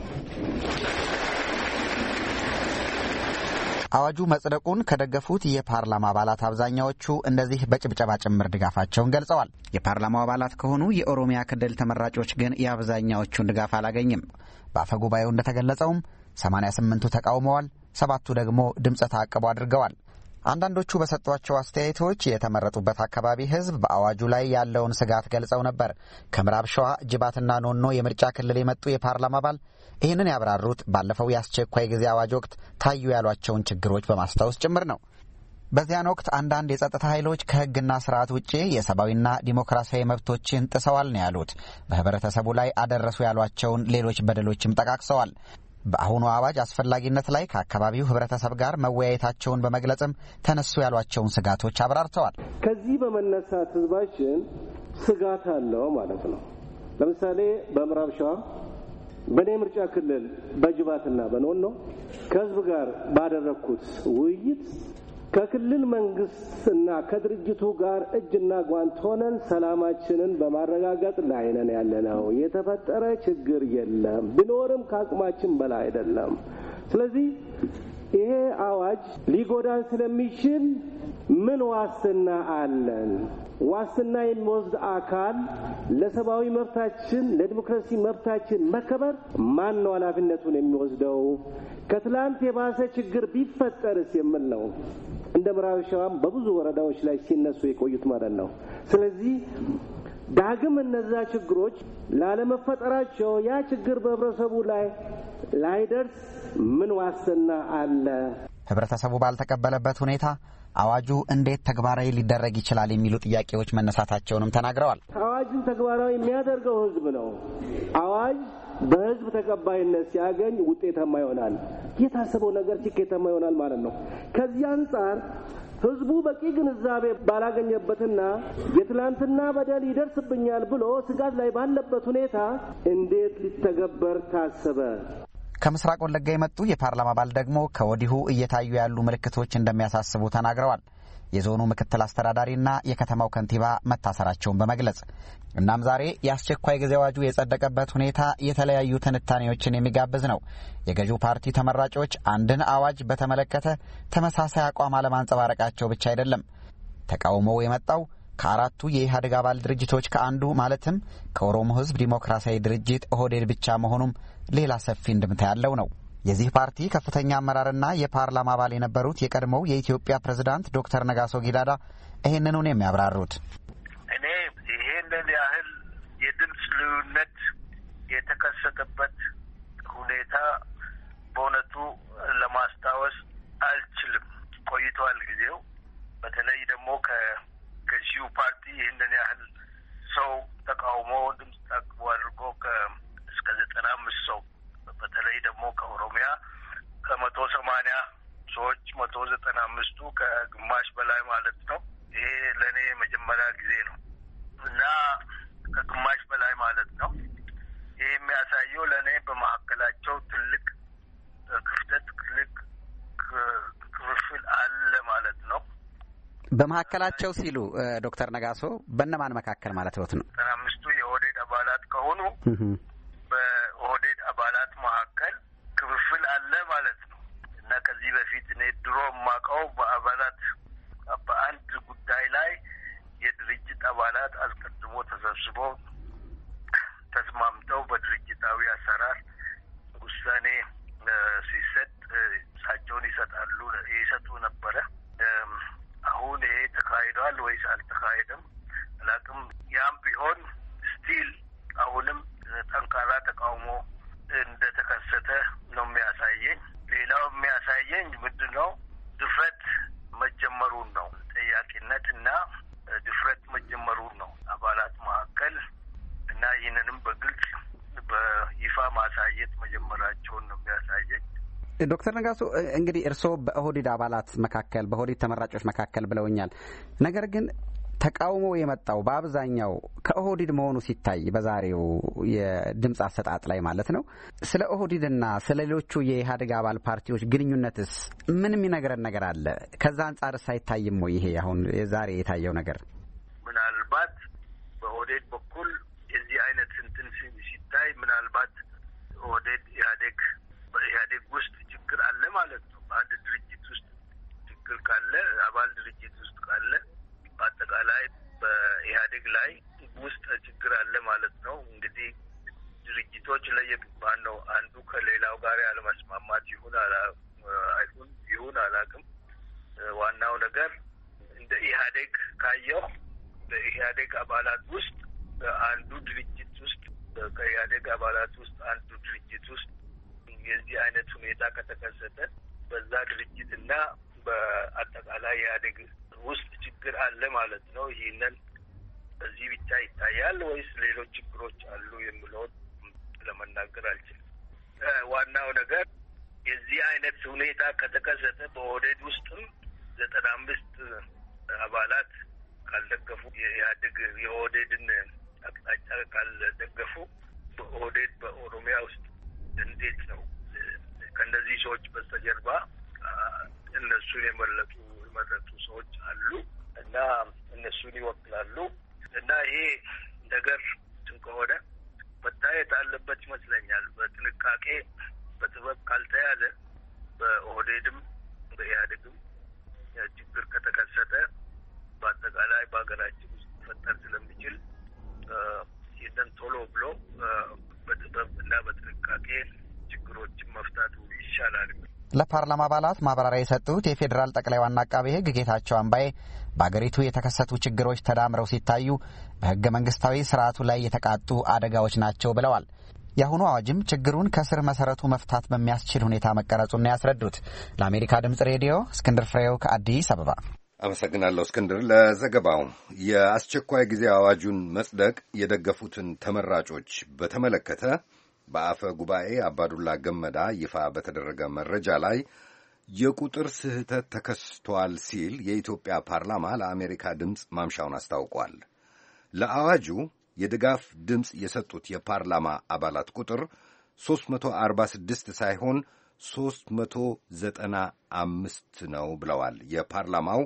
አዋጁ መጽደቁን ከደገፉት የፓርላማ አባላት አብዛኛዎቹ እንደዚህ በጭብጨባ ጭምር ድጋፋቸውን ገልጸዋል። የፓርላማው አባላት ከሆኑ የኦሮሚያ ክልል ተመራጮች ግን የአብዛኛዎቹን ድጋፍ አላገኝም። በአፈ ጉባኤው እንደተገለጸውም ሰማንያ ስምንቱ ተቃውመዋል፣ ሰባቱ ደግሞ ድምፀ ተአቅቦ አድርገዋል። አንዳንዶቹ በሰጧቸው አስተያየቶች የተመረጡበት አካባቢ ሕዝብ በአዋጁ ላይ ያለውን ስጋት ገልጸው ነበር። ከምዕራብ ሸዋ ጅባትና ኖኖ የምርጫ ክልል የመጡ የፓርላማ አባል ይህንን ያብራሩት ባለፈው የአስቸኳይ ጊዜ አዋጅ ወቅት ታዩ ያሏቸውን ችግሮች በማስታወስ ጭምር ነው። በዚያን ወቅት አንዳንድ የጸጥታ ኃይሎች ከሕግና ስርዓት ውጪ የሰብአዊና ዲሞክራሲያዊ መብቶችን ጥሰዋል ነው ያሉት። በህብረተሰቡ ላይ አደረሱ ያሏቸውን ሌሎች በደሎችም ጠቃቅሰዋል። በአሁኑ አዋጅ አስፈላጊነት ላይ ከአካባቢው ህብረተሰብ ጋር መወያየታቸውን በመግለጽም ተነሱ ያሏቸውን ስጋቶች አብራርተዋል። ከዚህ በመነሳት ህዝባችን ስጋት አለው ማለት ነው። ለምሳሌ በምዕራብ ሸዋ በኔ ምርጫ ክልል በጅባትና በኖኖ ከህዝብ ጋር ባደረኩት ውይይት ከክልል መንግስትና ከድርጅቱ ጋር እጅና ጓንት ሆነን ሰላማችንን በማረጋገጥ ላይ ነን ያለነው። የተፈጠረ ችግር የለም፣ ቢኖርም ከአቅማችን በላይ አይደለም። ስለዚህ ይሄ አዋጅ ሊጎዳን ስለሚችል ምን ዋስትና አለን? ዋስትና የሚወስድ አካል ለሰብአዊ መብታችን ለዲሞክራሲ መብታችን መከበር ማን ነው ኃላፊነቱን የሚወስደው? ከትላንት የባሰ ችግር ቢፈጠርስ የምል ነው። እንደ ምዕራብ ሸዋም በብዙ ወረዳዎች ላይ ሲነሱ የቆዩት ማለት ነው። ስለዚህ ዳግም እነዛ ችግሮች ላለመፈጠራቸው ያ ችግር በህብረተሰቡ ላይ ላይደርስ ምን ዋስትና አለ? ህብረተሰቡ ባልተቀበለበት ሁኔታ አዋጁ እንዴት ተግባራዊ ሊደረግ ይችላል የሚሉ ጥያቄዎች መነሳታቸውንም ተናግረዋል። አዋጅን ተግባራዊ የሚያደርገው ህዝብ ነው። አዋጅ በህዝብ ተቀባይነት ሲያገኝ ውጤታማ ይሆናል። የታሰበው ነገር ስኬታማ ይሆናል ማለት ነው። ከዚህ አንጻር ህዝቡ በቂ ግንዛቤ ባላገኘበትና የትላንትና በደል ይደርስብኛል ብሎ ስጋት ላይ ባለበት ሁኔታ እንዴት ሊተገበር ታሰበ? ከምስራቅ ወለጋ የመጡ የፓርላማ አባል ደግሞ ከወዲሁ እየታዩ ያሉ ምልክቶች እንደሚያሳስቡ ተናግረዋል። የዞኑ ምክትል አስተዳዳሪና የከተማው ከንቲባ መታሰራቸውን በመግለጽ እናም ዛሬ የአስቸኳይ ጊዜ አዋጁ የጸደቀበት ሁኔታ የተለያዩ ትንታኔዎችን የሚጋብዝ ነው። የገዢው ፓርቲ ተመራጮች አንድን አዋጅ በተመለከተ ተመሳሳይ አቋም አለማንጸባረቃቸው ብቻ አይደለም። ተቃውሞው የመጣው ከአራቱ የኢህአዴግ አባል ድርጅቶች ከአንዱ ማለትም ከኦሮሞ ሕዝብ ዲሞክራሲያዊ ድርጅት ኦህዴድ ብቻ መሆኑም ሌላ ሰፊ እንድምታ ያለው ነው። የዚህ ፓርቲ ከፍተኛ አመራርና የፓርላማ አባል የነበሩት የቀድሞው የኢትዮጵያ ፕሬዝዳንት ዶክተር ነጋሶ ጊዳዳ ይህንኑን የሚያብራሩት እኔ ይህንን ያህል የድምፅ ልዩነት የተከሰተበት ሁኔታ በእውነቱ ለማስታወስ አልችልም። ቆይቷል ጊዜው። በተለይ ደግሞ ከገዢው ፓርቲ ይህንን ያህል ሰው ተቃውሞ ድምፅ ታቅቦ አድርጎ እስከ ዘጠና አምስት ሰው በተለይ ደግሞ ከኦሮሚያ ከመቶ ሰማንያ ሰዎች መቶ ዘጠና አምስቱ ከግማሽ በላይ ማለት ነው። ይሄ ለእኔ የመጀመሪያ ጊዜ ነው እና ከግማሽ በላይ የሚያሳየው ለእኔ በመካከላቸው ትልቅ ክፍተት፣ ትልቅ ክፍፍል አለ ማለት ነው። በመካከላቸው ሲሉ ዶክተር ነጋሶ በእነማን መካከል ማለት ነው? ዘጠና አምስቱ የኦህዴድ አባላት ከሆኑ በኦህዴድ አባላት መካከል ክፍፍል አለ ማለት ነው እና ከዚህ በፊት እኔ ድሮ የማውቀው በአባላት በአንድ ጉዳይ ላይ የድርጅት አባላት አስቀድሞ ተሰብስበው ተስማምተው በድርጅታዊ አሰራር ውሳኔ ሲሰጥ እሳቸውን ይሰጣሉ ይሰጡ ነበረ። አሁን ይሄ ተካሂዷል ወይስ አልተካሄደም አላውቅም። ያም ቢሆን ስቲል አሁንም ጠንካራ ተቃውሞ እንደተከሰተ ነው የሚያሳየኝ። ሌላው የሚያሳየኝ ምንድን ነው? ድፍረት መጀመሩን ነው። ጠያቂነት እና ድፍረት መጀመሩን ነው አባላት መካከል እና ይህንንም በግልጽ በይፋ ማሳየት መጀመራቸውን ነው የሚያሳየኝ። ዶክተር ነጋሶ እንግዲህ እርስዎ በኦህዴድ አባላት መካከል በኦህዴድ ተመራጮች መካከል ብለውኛል። ነገር ግን ተቃውሞ የመጣው በአብዛኛው ከኦህዴድ መሆኑ ሲታይ በዛሬው የድምፅ አሰጣጥ ላይ ማለት ነው። ስለ ኦህዴድና ስለ ሌሎቹ የኢህአዴግ አባል ፓርቲዎች ግንኙነትስ ምን የሚነግረን ነገር አለ? ከዛ አንጻርስ አይታይም ወይ ይሄ አሁን ዛሬ የታየው ነገር? ምናልባት በኦህዴድ በኩል የዚህ አይነት እንትን ሲታይ ምናልባት ኦህዴድ ኢህአዴግ በኢህአዴግ ውስጥ ችግር አለ ማለት ነው። በአንድ ድርጅት ውስጥ ችግር ካለ አባል ድርጅት ውስጥ ካለ በአጠቃላይ በኢህአዴግ ላይ ውስጥ ችግር አለ ማለት ነው። እንግዲህ ድርጅቶች ላይ ነው አንዱ ከሌላው ጋር ያለመስማማት ይሁን አይሁን ይሁን አላውቅም። ዋናው ነገር እንደ ኢህአዴግ ካየው በኢህአዴግ አባላት ውስጥ አንዱ ድርጅት ውስጥ ከኢህአዴግ አባላት ውስጥ አንዱ ድርጅት ውስጥ የዚህ አይነት ሁኔታ ከተከሰተ በዛ ድርጅትና በአጠቃላይ ኢህአዴግ ውስጥ ችግር አለ ማለት ነው። ይህንን በዚህ ብቻ ይታያል ወይስ ሌሎች ችግሮች አሉ የሚለውን ለመናገር አልችልም። ዋናው ነገር የዚህ አይነት ሁኔታ ከተከሰተ በኦህዴድ ውስጥም ዘጠና አምስት አባላት ካልደገፉ የኢህአዴግ የኦህዴድን አቅጣጫ ካልደገፉ በኦህዴድ በኦሮሚያ ውስጥ እንዴት ነው ከእነዚህ ሰዎች በስተጀርባ እነሱን የመረጡ የመረጡ ሰዎች አሉ እና እነሱን ይወክላሉ እና ይሄ ነገር ከሆነ መታየት አለበት ይመስለኛል። በጥንቃቄ በጥበብ ካልተያዘ በኦህዴድም በኢህአዴግም ችግር ከተከሰተ በአጠቃላይ በሀገራችን ውስጥ ሊፈጠር ስለሚችል ይህንን ቶሎ ብሎ በጥበብ እና በጥንቃቄ ችግሮችን መፍታቱ ይሻላል። ለፓርላማ አባላት ማብራሪያ የሰጡት የፌዴራል ጠቅላይ ዋና አቃቤ ሕግ ጌታቸው አምባዬ በአገሪቱ የተከሰቱ ችግሮች ተዳምረው ሲታዩ በሕገ መንግስታዊ ስርዓቱ ላይ የተቃጡ አደጋዎች ናቸው ብለዋል። የአሁኑ አዋጅም ችግሩን ከስር መሰረቱ መፍታት በሚያስችል ሁኔታ መቀረጹን ያስረዱት። ለአሜሪካ ድምጽ ሬዲዮ እስክንድር ፍሬው ከአዲስ አበባ። አመሰግናለሁ እስክንድር ለዘገባው። የአስቸኳይ ጊዜ አዋጁን መጽደቅ የደገፉትን ተመራጮች በተመለከተ በአፈ ጉባኤ አባዱላ ገመዳ ይፋ በተደረገ መረጃ ላይ የቁጥር ስህተት ተከስቷል ሲል የኢትዮጵያ ፓርላማ ለአሜሪካ ድምፅ ማምሻውን አስታውቋል። ለአዋጁ የድጋፍ ድምፅ የሰጡት የፓርላማ አባላት ቁጥር ሦስት መቶ አርባ ስድስት ሳይሆን ሦስት መቶ ዘጠና አምስት ነው ብለዋል የፓርላማው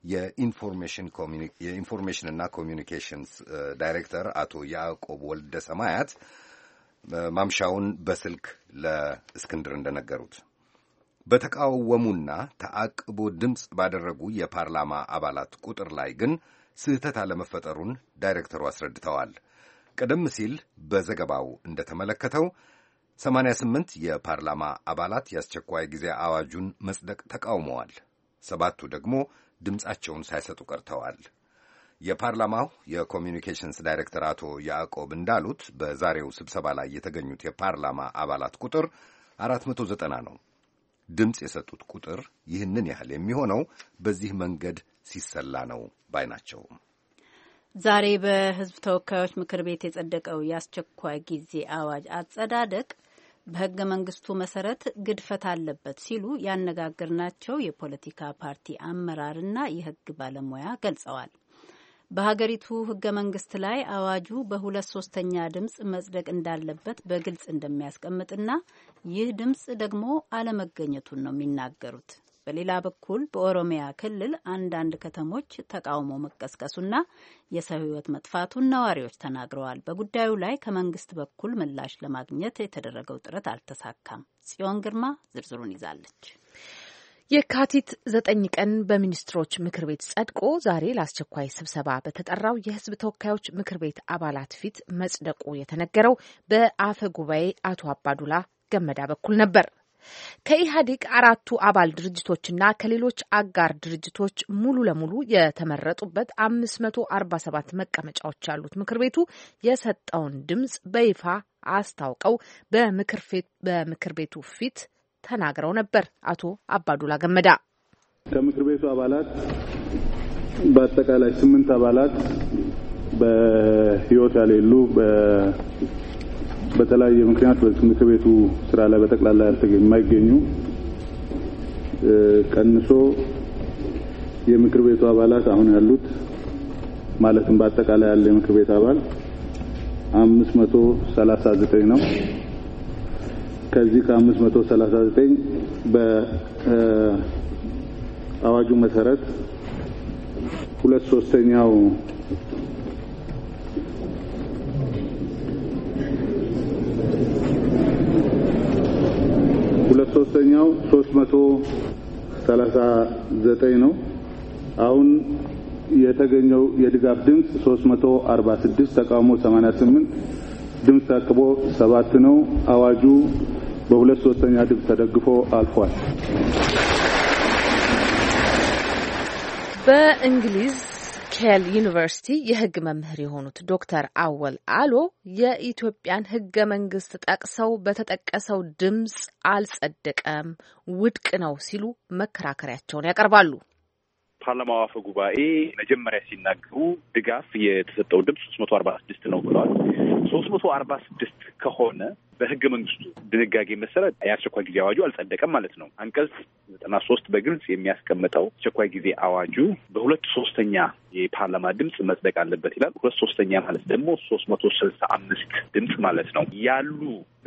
የኢንፎርሜሽንና ኮሚዩኒኬሽንስ ዳይሬክተር አቶ ያዕቆብ ወልደ ሰማያት ማምሻውን በስልክ ለእስክንድር እንደነገሩት። በተቃወሙና ተአቅቦ ድምፅ ባደረጉ የፓርላማ አባላት ቁጥር ላይ ግን ስህተት አለመፈጠሩን ዳይሬክተሩ አስረድተዋል። ቀደም ሲል በዘገባው እንደተመለከተው ሰማንያ ስምንት የፓርላማ አባላት የአስቸኳይ ጊዜ አዋጁን መጽደቅ ተቃውመዋል። ሰባቱ ደግሞ ድምፃቸውን ሳይሰጡ ቀርተዋል። የፓርላማው የኮሚዩኒኬሽንስ ዳይሬክተር አቶ ያዕቆብ እንዳሉት በዛሬው ስብሰባ ላይ የተገኙት የፓርላማ አባላት ቁጥር አራት መቶ ዘጠና ነው። ድምፅ የሰጡት ቁጥር ይህንን ያህል የሚሆነው በዚህ መንገድ ሲሰላ ነው ባይ ናቸው። ዛሬ በሕዝብ ተወካዮች ምክር ቤት የጸደቀው የአስቸኳይ ጊዜ አዋጅ አጸዳደቅ በሕገ መንግስቱ መሰረት ግድፈት አለበት ሲሉ ያነጋገርናቸው የፖለቲካ ፓርቲ አመራርና የሕግ ባለሙያ ገልጸዋል። በሀገሪቱ ህገ መንግስት ላይ አዋጁ በሁለት ሶስተኛ ድምጽ መጽደቅ እንዳለበት በግልጽ እንደሚያስቀምጥና ይህ ድምጽ ደግሞ አለመገኘቱን ነው የሚናገሩት። በሌላ በኩል በኦሮሚያ ክልል አንዳንድ ከተሞች ተቃውሞ መቀስቀሱና የሰው ህይወት መጥፋቱን ነዋሪዎች ተናግረዋል። በጉዳዩ ላይ ከመንግስት በኩል ምላሽ ለማግኘት የተደረገው ጥረት አልተሳካም። ጽዮን ግርማ ዝርዝሩን ይዛለች። የካቲት ዘጠኝ ቀን በሚኒስትሮች ምክር ቤት ጸድቆ ዛሬ ለአስቸኳይ ስብሰባ በተጠራው የህዝብ ተወካዮች ምክር ቤት አባላት ፊት መጽደቁ የተነገረው በአፈ ጉባኤ አቶ አባዱላ ገመዳ በኩል ነበር። ከኢህአዴግ አራቱ አባል ድርጅቶችና ከሌሎች አጋር ድርጅቶች ሙሉ ለሙሉ የተመረጡበት አምስት መቶ አርባ ሰባት መቀመጫዎች ያሉት ምክር ቤቱ የሰጠውን ድምጽ በይፋ አስታውቀው በምክር ቤቱ ፊት ተናግረው ነበር። አቶ አባዱላ ገመዳ ከምክር ቤቱ አባላት በአጠቃላይ ስምንት አባላት በህይወት ያሌሉ በተለያየ ምክንያት በምክር ቤቱ ስራ ላይ በጠቅላላ ያልተገኙ የማይገኙ ቀንሶ የምክር ቤቱ አባላት አሁን ያሉት ማለትም በአጠቃላይ ያለ የምክር ቤት አባል አምስት መቶ ሰላሳ ዘጠኝ ነው። ከዚህ ከአምስት መቶ ሰላሳ ዘጠኝ በአዋጁ መሰረት ሁለት ሶስተኛው ሁለት ሶስተኛው ሶስት መቶ ሰላሳ ዘጠኝ ነው። አሁን የተገኘው የድጋፍ ድምጽ ሶስት መቶ አርባ ስድስት ተቃውሞ ሰማንያ ስምንት ድምጽ ታቅቦ ሰባት ነው። አዋጁ በሁለት ሶስተኛ ድምጽ ተደግፎ አልፏል። በእንግሊዝ ኬል ዩኒቨርሲቲ የህግ መምህር የሆኑት ዶክተር አወል አሎ የኢትዮጵያን ህገ መንግስት ጠቅሰው በተጠቀሰው ድምጽ አልጸደቀም፣ ውድቅ ነው ሲሉ መከራከሪያቸውን ያቀርባሉ። ፓርላማው አፈ ጉባኤ መጀመሪያ ሲናገሩ ድጋፍ የተሰጠው ድምጽ ሶስት መቶ አርባ ስድስት ነው ብለዋል። ሶስት መቶ አርባ ስድስት ከሆነ በህገ መንግስቱ ድንጋጌ መሰረት የአስቸኳይ ጊዜ አዋጁ አልጸደቀም ማለት ነው። አንቀጽ ዘጠና ሶስት በግልጽ የሚያስቀምጠው አስቸኳይ ጊዜ አዋጁ በሁለት ሶስተኛ የፓርላማ ድምጽ መጽደቅ አለበት ይላል። ሁለት ሶስተኛ ማለት ደግሞ ሶስት መቶ ስልሳ አምስት ድምጽ ማለት ነው። ያሉ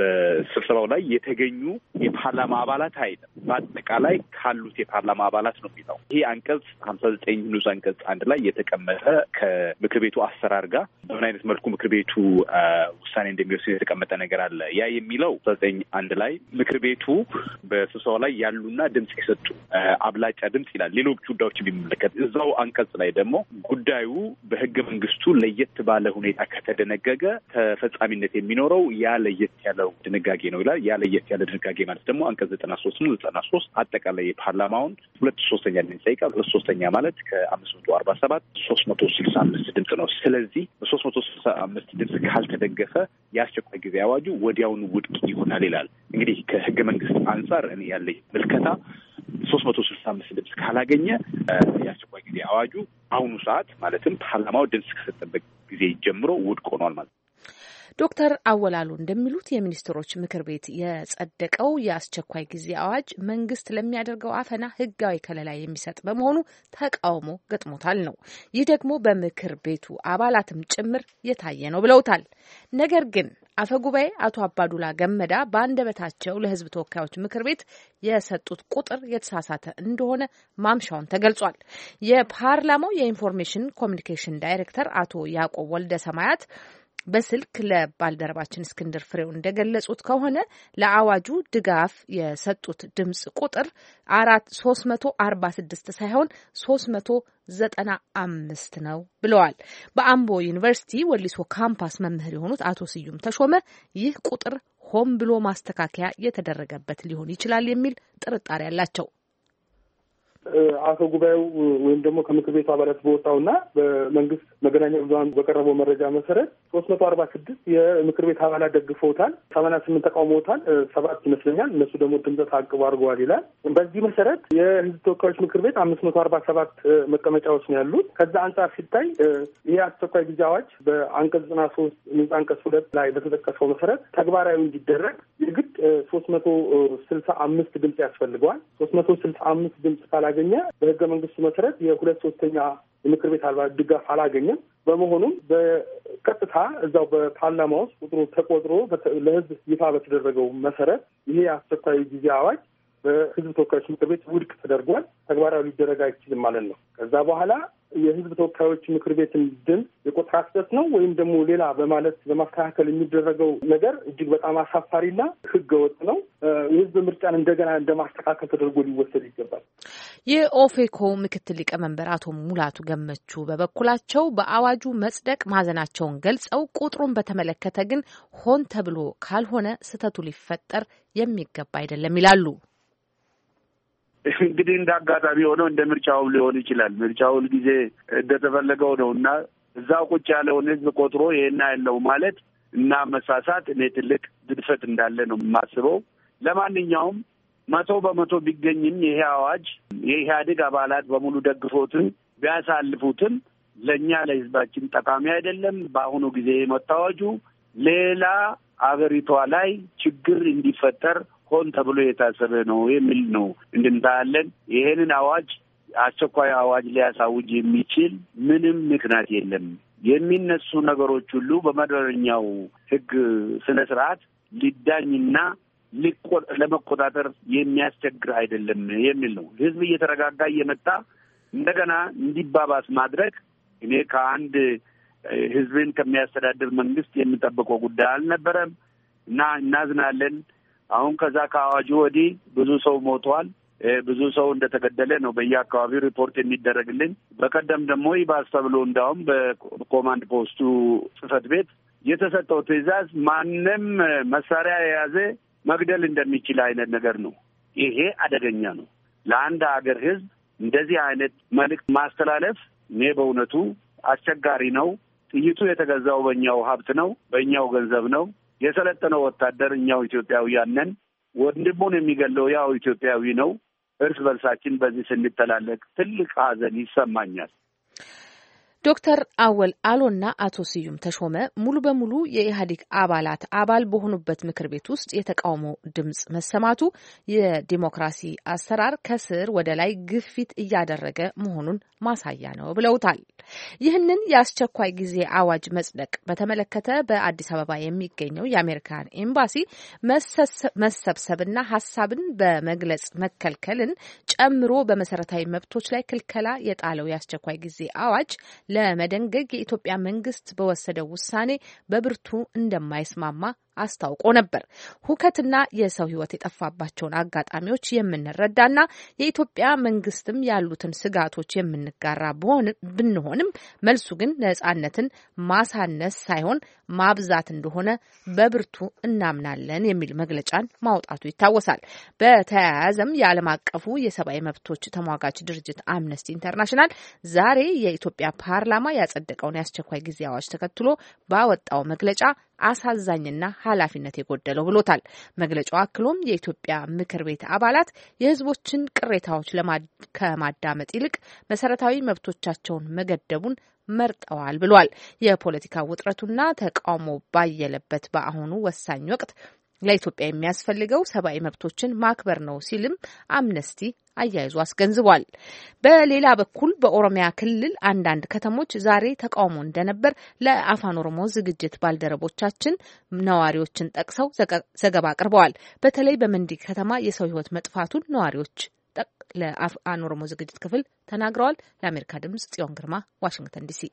በስብሰባው ላይ የተገኙ የፓርላማ አባላት አይደለም፣ በአጠቃላይ ካሉት የፓርላማ አባላት ነው የሚለው። ይሄ አንቀጽ ሀምሳ ዘጠኝ ንዑስ አንቀጽ አንድ ላይ የተቀመጠ ከምክር ቤቱ አሰራር ጋር በምን አይነት መልኩ ምክር ቤቱ ውሳኔ እንደሚወስድ የተቀመጠ ነገር አለ። ያ የሚለው ዘጠኝ አንድ ላይ ምክር ቤቱ በስብሰባው ላይ ያሉና ድምጽ የሰጡ አብላጫ ድምጽ ይላል። ሌሎች ጉዳዮችን ቢመለከት እዛው አንቀጽ ላይ ደግሞ ጉዳዩ በህገ መንግስቱ ለየት ባለ ሁኔታ ከተደነገገ ተፈጻሚነት የሚኖረው ያ ለየት ያለው ድንጋጌ ነው ይላል። ያ ለየት ያለ ድንጋጌ ማለት ደግሞ አንቀጽ ዘጠና ሶስት ነው። ዘጠና ሶስት አጠቃላይ የፓርላማውን ሁለት ሶስተኛ ድምጽ ይጠይቃል። ሁለት ሶስተኛ ማለት ከአምስት መቶ አርባ ሰባት ሶስት መቶ ስልሳ አምስት ድምጽ ነው። ስለዚህ በሶስት መቶ ስልሳ አምስት ድምጽ ካልተደገፈ የአስቸኳይ ጊዜ አዋጁ ወዲያውኑ ውድቅ ይሆናል ይላል። እንግዲህ ከህገ መንግስት አንጻር እኔ ያለኝ ምልከታ ሶስት መቶ ስልሳ አምስት ድምጽ ካላገኘ የአስቸኳይ ጊዜ አዋጁ አሁኑ ሰዓት ማለትም ፓርላማው ድምጽ ከሰጠበት ጊዜ ጀምሮ ውድቅ ሆኗል ማለት ነው። ዶክተር አወላሉ እንደሚሉት የሚኒስትሮች ምክር ቤት የጸደቀው የአስቸኳይ ጊዜ አዋጅ መንግስት ለሚያደርገው አፈና ህጋዊ ከለላ የሚሰጥ በመሆኑ ተቃውሞ ገጥሞታል ነው። ይህ ደግሞ በምክር ቤቱ አባላትም ጭምር የታየ ነው ብለውታል። ነገር ግን አፈጉባኤ አቶ አባዱላ ገመዳ በአንደበታቸው ለህዝብ ተወካዮች ምክር ቤት የሰጡት ቁጥር የተሳሳተ እንደሆነ ማምሻውን ተገልጿል። የፓርላማው የኢንፎርሜሽን ኮሚኒኬሽን ዳይሬክተር አቶ ያዕቆብ ወልደ ሰማያት በስልክ ለባልደረባችን እስክንድር ፍሬው እንደገለጹት ከሆነ ለአዋጁ ድጋፍ የሰጡት ድምጽ ቁጥር አራት ሶስት መቶ አርባ ስድስት ሳይሆን ሶስት መቶ ዘጠና አምስት ነው ብለዋል። በአምቦ ዩኒቨርሲቲ ወሊሶ ካምፓስ መምህር የሆኑት አቶ ስዩም ተሾመ ይህ ቁጥር ሆን ብሎ ማስተካከያ የተደረገበት ሊሆን ይችላል የሚል ጥርጣሬ አላቸው። አፈ ጉባኤው ወይም ደግሞ ከምክር ቤቱ አባላት በወጣውና በመንግስት መገናኛ ብዙኃን በቀረበው መረጃ መሰረት ሶስት መቶ አርባ ስድስት የምክር ቤት አባላት ደግፈውታል፣ ሰማንያ ስምንት ተቃውመውታል፣ ሰባት ይመስለኛል እነሱ ደግሞ ድምፅ ተአቅቦ አድርገዋል ይላል። በዚህ መሰረት የህዝብ ተወካዮች ምክር ቤት አምስት መቶ አርባ ሰባት መቀመጫዎች ነው ያሉት። ከዛ አንጻር ሲታይ ይህ አስቸኳይ ጊዜ አዋጅ በአንቀጽ ዘጠና ሶስት ንዑስ አንቀጽ ሁለት ላይ በተጠቀሰው መሰረት ተግባራዊ እንዲደረግ የግድ ሶስት መቶ ስልሳ አምስት ድምጽ ያስፈልገዋል። ሶስት መቶ ስልሳ አምስት ድምጽ ካላገኘ በህገ መንግስቱ መሰረት የሁለት ሶስተኛ የምክር ቤት አባላት ድጋፍ አላገኘም። በመሆኑም በቀጥታ እዛው በፓርላማ ውስጥ ቁጥሩ ተቆጥሮ ለህዝብ ይፋ በተደረገው መሰረት ይሄ አስቸኳይ ጊዜ አዋጅ በህዝብ ተወካዮች ምክር ቤት ውድቅ ተደርጓል። ተግባራዊ ሊደረግ አይችልም ማለት ነው። ከዛ በኋላ የህዝብ ተወካዮች ምክር ቤትን ድምፅ የቆጠራ ስህተት ነው ወይም ደግሞ ሌላ በማለት ለማስተካከል የሚደረገው ነገር እጅግ በጣም አሳፋሪና ህገወጥ ነው። የህዝብ ምርጫን እንደገና እንደማስተካከል ተደርጎ ሊወሰድ ይገባል። የኦፌኮ ምክትል ሊቀመንበር አቶ ሙላቱ ገመቹ በበኩላቸው በአዋጁ መጽደቅ ማዘናቸውን ገልጸው ቁጥሩን በተመለከተ ግን ሆን ተብሎ ካልሆነ ስህተቱ ሊፈጠር የሚገባ አይደለም ይላሉ። እንግዲህ እንደ አጋጣሚ ሆነው እንደ ምርጫው ሊሆን ይችላል። ምርጫው ጊዜ እንደተፈለገው ነው እና እዛው ቁጭ ያለውን ህዝብ ቆጥሮ ይሄን ያለው ማለት እና መሳሳት እኔ ትልቅ ግድፈት እንዳለ ነው የማስበው። ለማንኛውም መቶ በመቶ ቢገኝም ይሄ አዋጅ የኢህአዴግ አባላት በሙሉ ደግፎትን ቢያሳልፉትም ለእኛ ለህዝባችን ጠቃሚ አይደለም። በአሁኑ ጊዜ መታወጁ ሌላ አገሪቷ ላይ ችግር እንዲፈጠር ሆን ተብሎ የታሰበ ነው የሚል ነው እንድንታያለን። ይሄንን አዋጅ አስቸኳይ አዋጅ ሊያሳውጅ የሚችል ምንም ምክንያት የለም። የሚነሱ ነገሮች ሁሉ በመደበኛው ህግ ስነ ስርዓት ሊዳኝና ለመቆጣጠር የሚያስቸግር አይደለም የሚል ነው። ህዝብ እየተረጋጋ እየመጣ እንደገና እንዲባባስ ማድረግ እኔ ከአንድ ህዝብን ከሚያስተዳድር መንግስት የሚጠብቀው ጉዳይ አልነበረም እና እናዝናለን። አሁን ከዛ ከአዋጁ ወዲህ ብዙ ሰው ሞቷል። ብዙ ሰው እንደተገደለ ነው በየአካባቢው ሪፖርት የሚደረግልን። በቀደም ደግሞ ይባስ ተብሎ እንዳውም በኮማንድ ፖስቱ ጽህፈት ቤት የተሰጠው ትዕዛዝ ማንም መሳሪያ የያዘ መግደል እንደሚችል አይነት ነገር ነው። ይሄ አደገኛ ነው። ለአንድ ሀገር ህዝብ እንደዚህ አይነት መልዕክት ማስተላለፍ እኔ በእውነቱ አስቸጋሪ ነው። ጥይቱ የተገዛው በእኛው ሀብት ነው፣ በእኛው ገንዘብ ነው። የሰለጠነው ወታደር እኛው ኢትዮጵያውያን ነን። ወንድሙን የሚገለው ያው ኢትዮጵያዊ ነው። እርስ በርሳችን በዚህ ስንተላለቅ ትልቅ ሀዘን ይሰማኛል። ዶክተር አወል አሎና አቶ ስዩም ተሾመ ሙሉ በሙሉ የኢህአዴግ አባላት አባል በሆኑበት ምክር ቤት ውስጥ የተቃውሞ ድምጽ መሰማቱ የዲሞክራሲ አሰራር ከስር ወደ ላይ ግፊት እያደረገ መሆኑን ማሳያ ነው ብለውታል። ይህንን የአስቸኳይ ጊዜ አዋጅ መጽደቅ በተመለከተ በአዲስ አበባ የሚገኘው የአሜሪካን ኤምባሲ መሰብሰብና ሀሳብን በመግለጽ መከልከልን ጨምሮ በመሰረታዊ መብቶች ላይ ክልከላ የጣለው የአስቸኳይ ጊዜ አዋጅ ለመደንገግ የኢትዮጵያ መንግስት በወሰደው ውሳኔ በብርቱ እንደማይስማማ አስታውቆ ነበር። ሁከትና የሰው ሕይወት የጠፋባቸውን አጋጣሚዎች የምንረዳና የኢትዮጵያ መንግስትም ያሉትን ስጋቶች የምንጋራ ብንሆንም መልሱ ግን ነጻነትን ማሳነስ ሳይሆን ማብዛት እንደሆነ በብርቱ እናምናለን የሚል መግለጫን ማውጣቱ ይታወሳል። በተያያዘም የዓለም አቀፉ የሰብአዊ መብቶች ተሟጋች ድርጅት አምነስቲ ኢንተርናሽናል ዛሬ የኢትዮጵያ ፓርላማ ያጸደቀውን የአስቸኳይ ጊዜ አዋጅ ተከትሎ ባወጣው መግለጫ አሳዛኝና ኃላፊነት የጎደለው ብሎታል። መግለጫው አክሎም የኢትዮጵያ ምክር ቤት አባላት የህዝቦችን ቅሬታዎች ከማዳመጥ ይልቅ መሰረታዊ መብቶቻቸውን መገደቡን መርጠዋል ብሏል። የፖለቲካ ውጥረቱና ተቃውሞ ባየለበት በአሁኑ ወሳኝ ወቅት ለኢትዮጵያ የሚያስፈልገው ሰብአዊ መብቶችን ማክበር ነው ሲልም አምነስቲ አያይዞ አስገንዝቧል። በሌላ በኩል በኦሮሚያ ክልል አንዳንድ ከተሞች ዛሬ ተቃውሞ እንደነበር ለአፋን ኦሮሞ ዝግጅት ባልደረቦቻችን ነዋሪዎችን ጠቅሰው ዘገባ አቅርበዋል። በተለይ በመንዲ ከተማ የሰው ሕይወት መጥፋቱን ነዋሪዎች ለአፋን ኦሮሞ ዝግጅት ክፍል ተናግረዋል። ለአሜሪካ ድምጽ ጽዮን ግርማ ዋሽንግተን ዲሲ።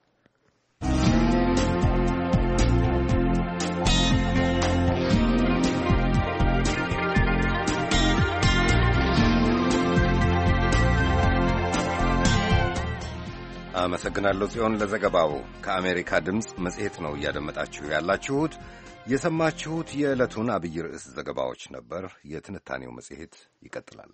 አመሰግናለሁ ጽዮን ለዘገባው። ከአሜሪካ ድምፅ መጽሔት ነው እያደመጣችሁ ያላችሁት። የሰማችሁት የዕለቱን አብይ ርዕስ ዘገባዎች ነበር። የትንታኔው መጽሔት ይቀጥላል።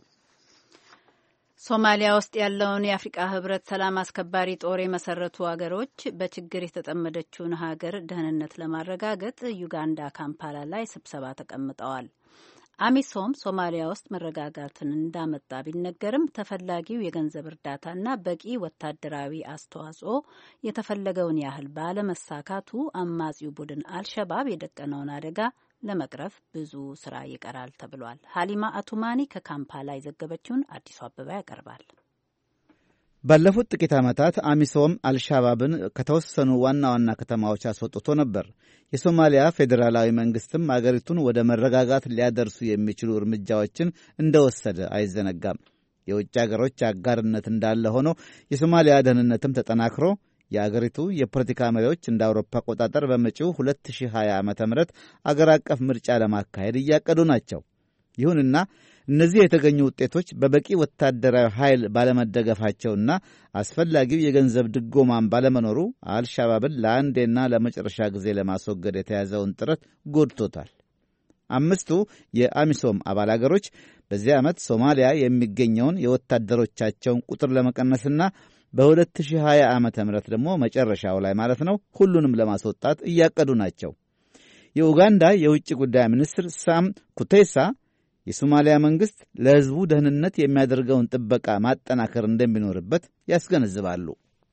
ሶማሊያ ውስጥ ያለውን የአፍሪቃ ህብረት ሰላም አስከባሪ ጦር የመሰረቱ አገሮች በችግር የተጠመደችውን ሀገር ደህንነት ለማረጋገጥ ዩጋንዳ ካምፓላ ላይ ስብሰባ ተቀምጠዋል። አሚሶም ሶማሊያ ውስጥ መረጋጋትን እንዳመጣ ቢነገርም ተፈላጊው የገንዘብ እርዳታና በቂ ወታደራዊ አስተዋጽኦ የተፈለገውን ያህል ባለመሳካቱ አማጺው ቡድን አልሸባብ የደቀነውን አደጋ ለመቅረፍ ብዙ ስራ ይቀራል ተብሏል። ሀሊማ አቱማኒ ከካምፓላ የዘገበችውን አዲሱ አበባ ያቀርባል። ባለፉት ጥቂት ዓመታት አሚሶም አልሻባብን ከተወሰኑ ዋና ዋና ከተማዎች አስወጥቶ ነበር። የሶማሊያ ፌዴራላዊ መንግስትም አገሪቱን ወደ መረጋጋት ሊያደርሱ የሚችሉ እርምጃዎችን እንደወሰደ አይዘነጋም። የውጭ አገሮች አጋርነት እንዳለ ሆኖ የሶማሊያ ደህንነትም ተጠናክሮ የአገሪቱ የፖለቲካ መሪዎች እንደ አውሮፓ አቆጣጠር በመጪው ሁለት ሺህ ሀያ ዓመተ ምህረት አገር አቀፍ ምርጫ ለማካሄድ እያቀዱ ናቸው። ይሁንና እነዚህ የተገኙ ውጤቶች በበቂ ወታደራዊ ኃይል ባለመደገፋቸውና አስፈላጊው የገንዘብ ድጎማን ባለመኖሩ አልሻባብን ለአንዴና ለመጨረሻ ጊዜ ለማስወገድ የተያዘውን ጥረት ጎድቶታል። አምስቱ የአሚሶም አባል አገሮች በዚህ ዓመት ሶማሊያ የሚገኘውን የወታደሮቻቸውን ቁጥር ለመቀነስና በሁለት ሺህ ሀያ ዓመተ ምህረት ደግሞ መጨረሻው ላይ ማለት ነው ሁሉንም ለማስወጣት እያቀዱ ናቸው። የኡጋንዳ የውጭ ጉዳይ ሚኒስትር ሳም ኩቴሳ የሶማሊያ መንግስት ለሕዝቡ ደህንነት የሚያደርገውን ጥበቃ ማጠናከር እንደሚኖርበት ያስገነዝባሉ።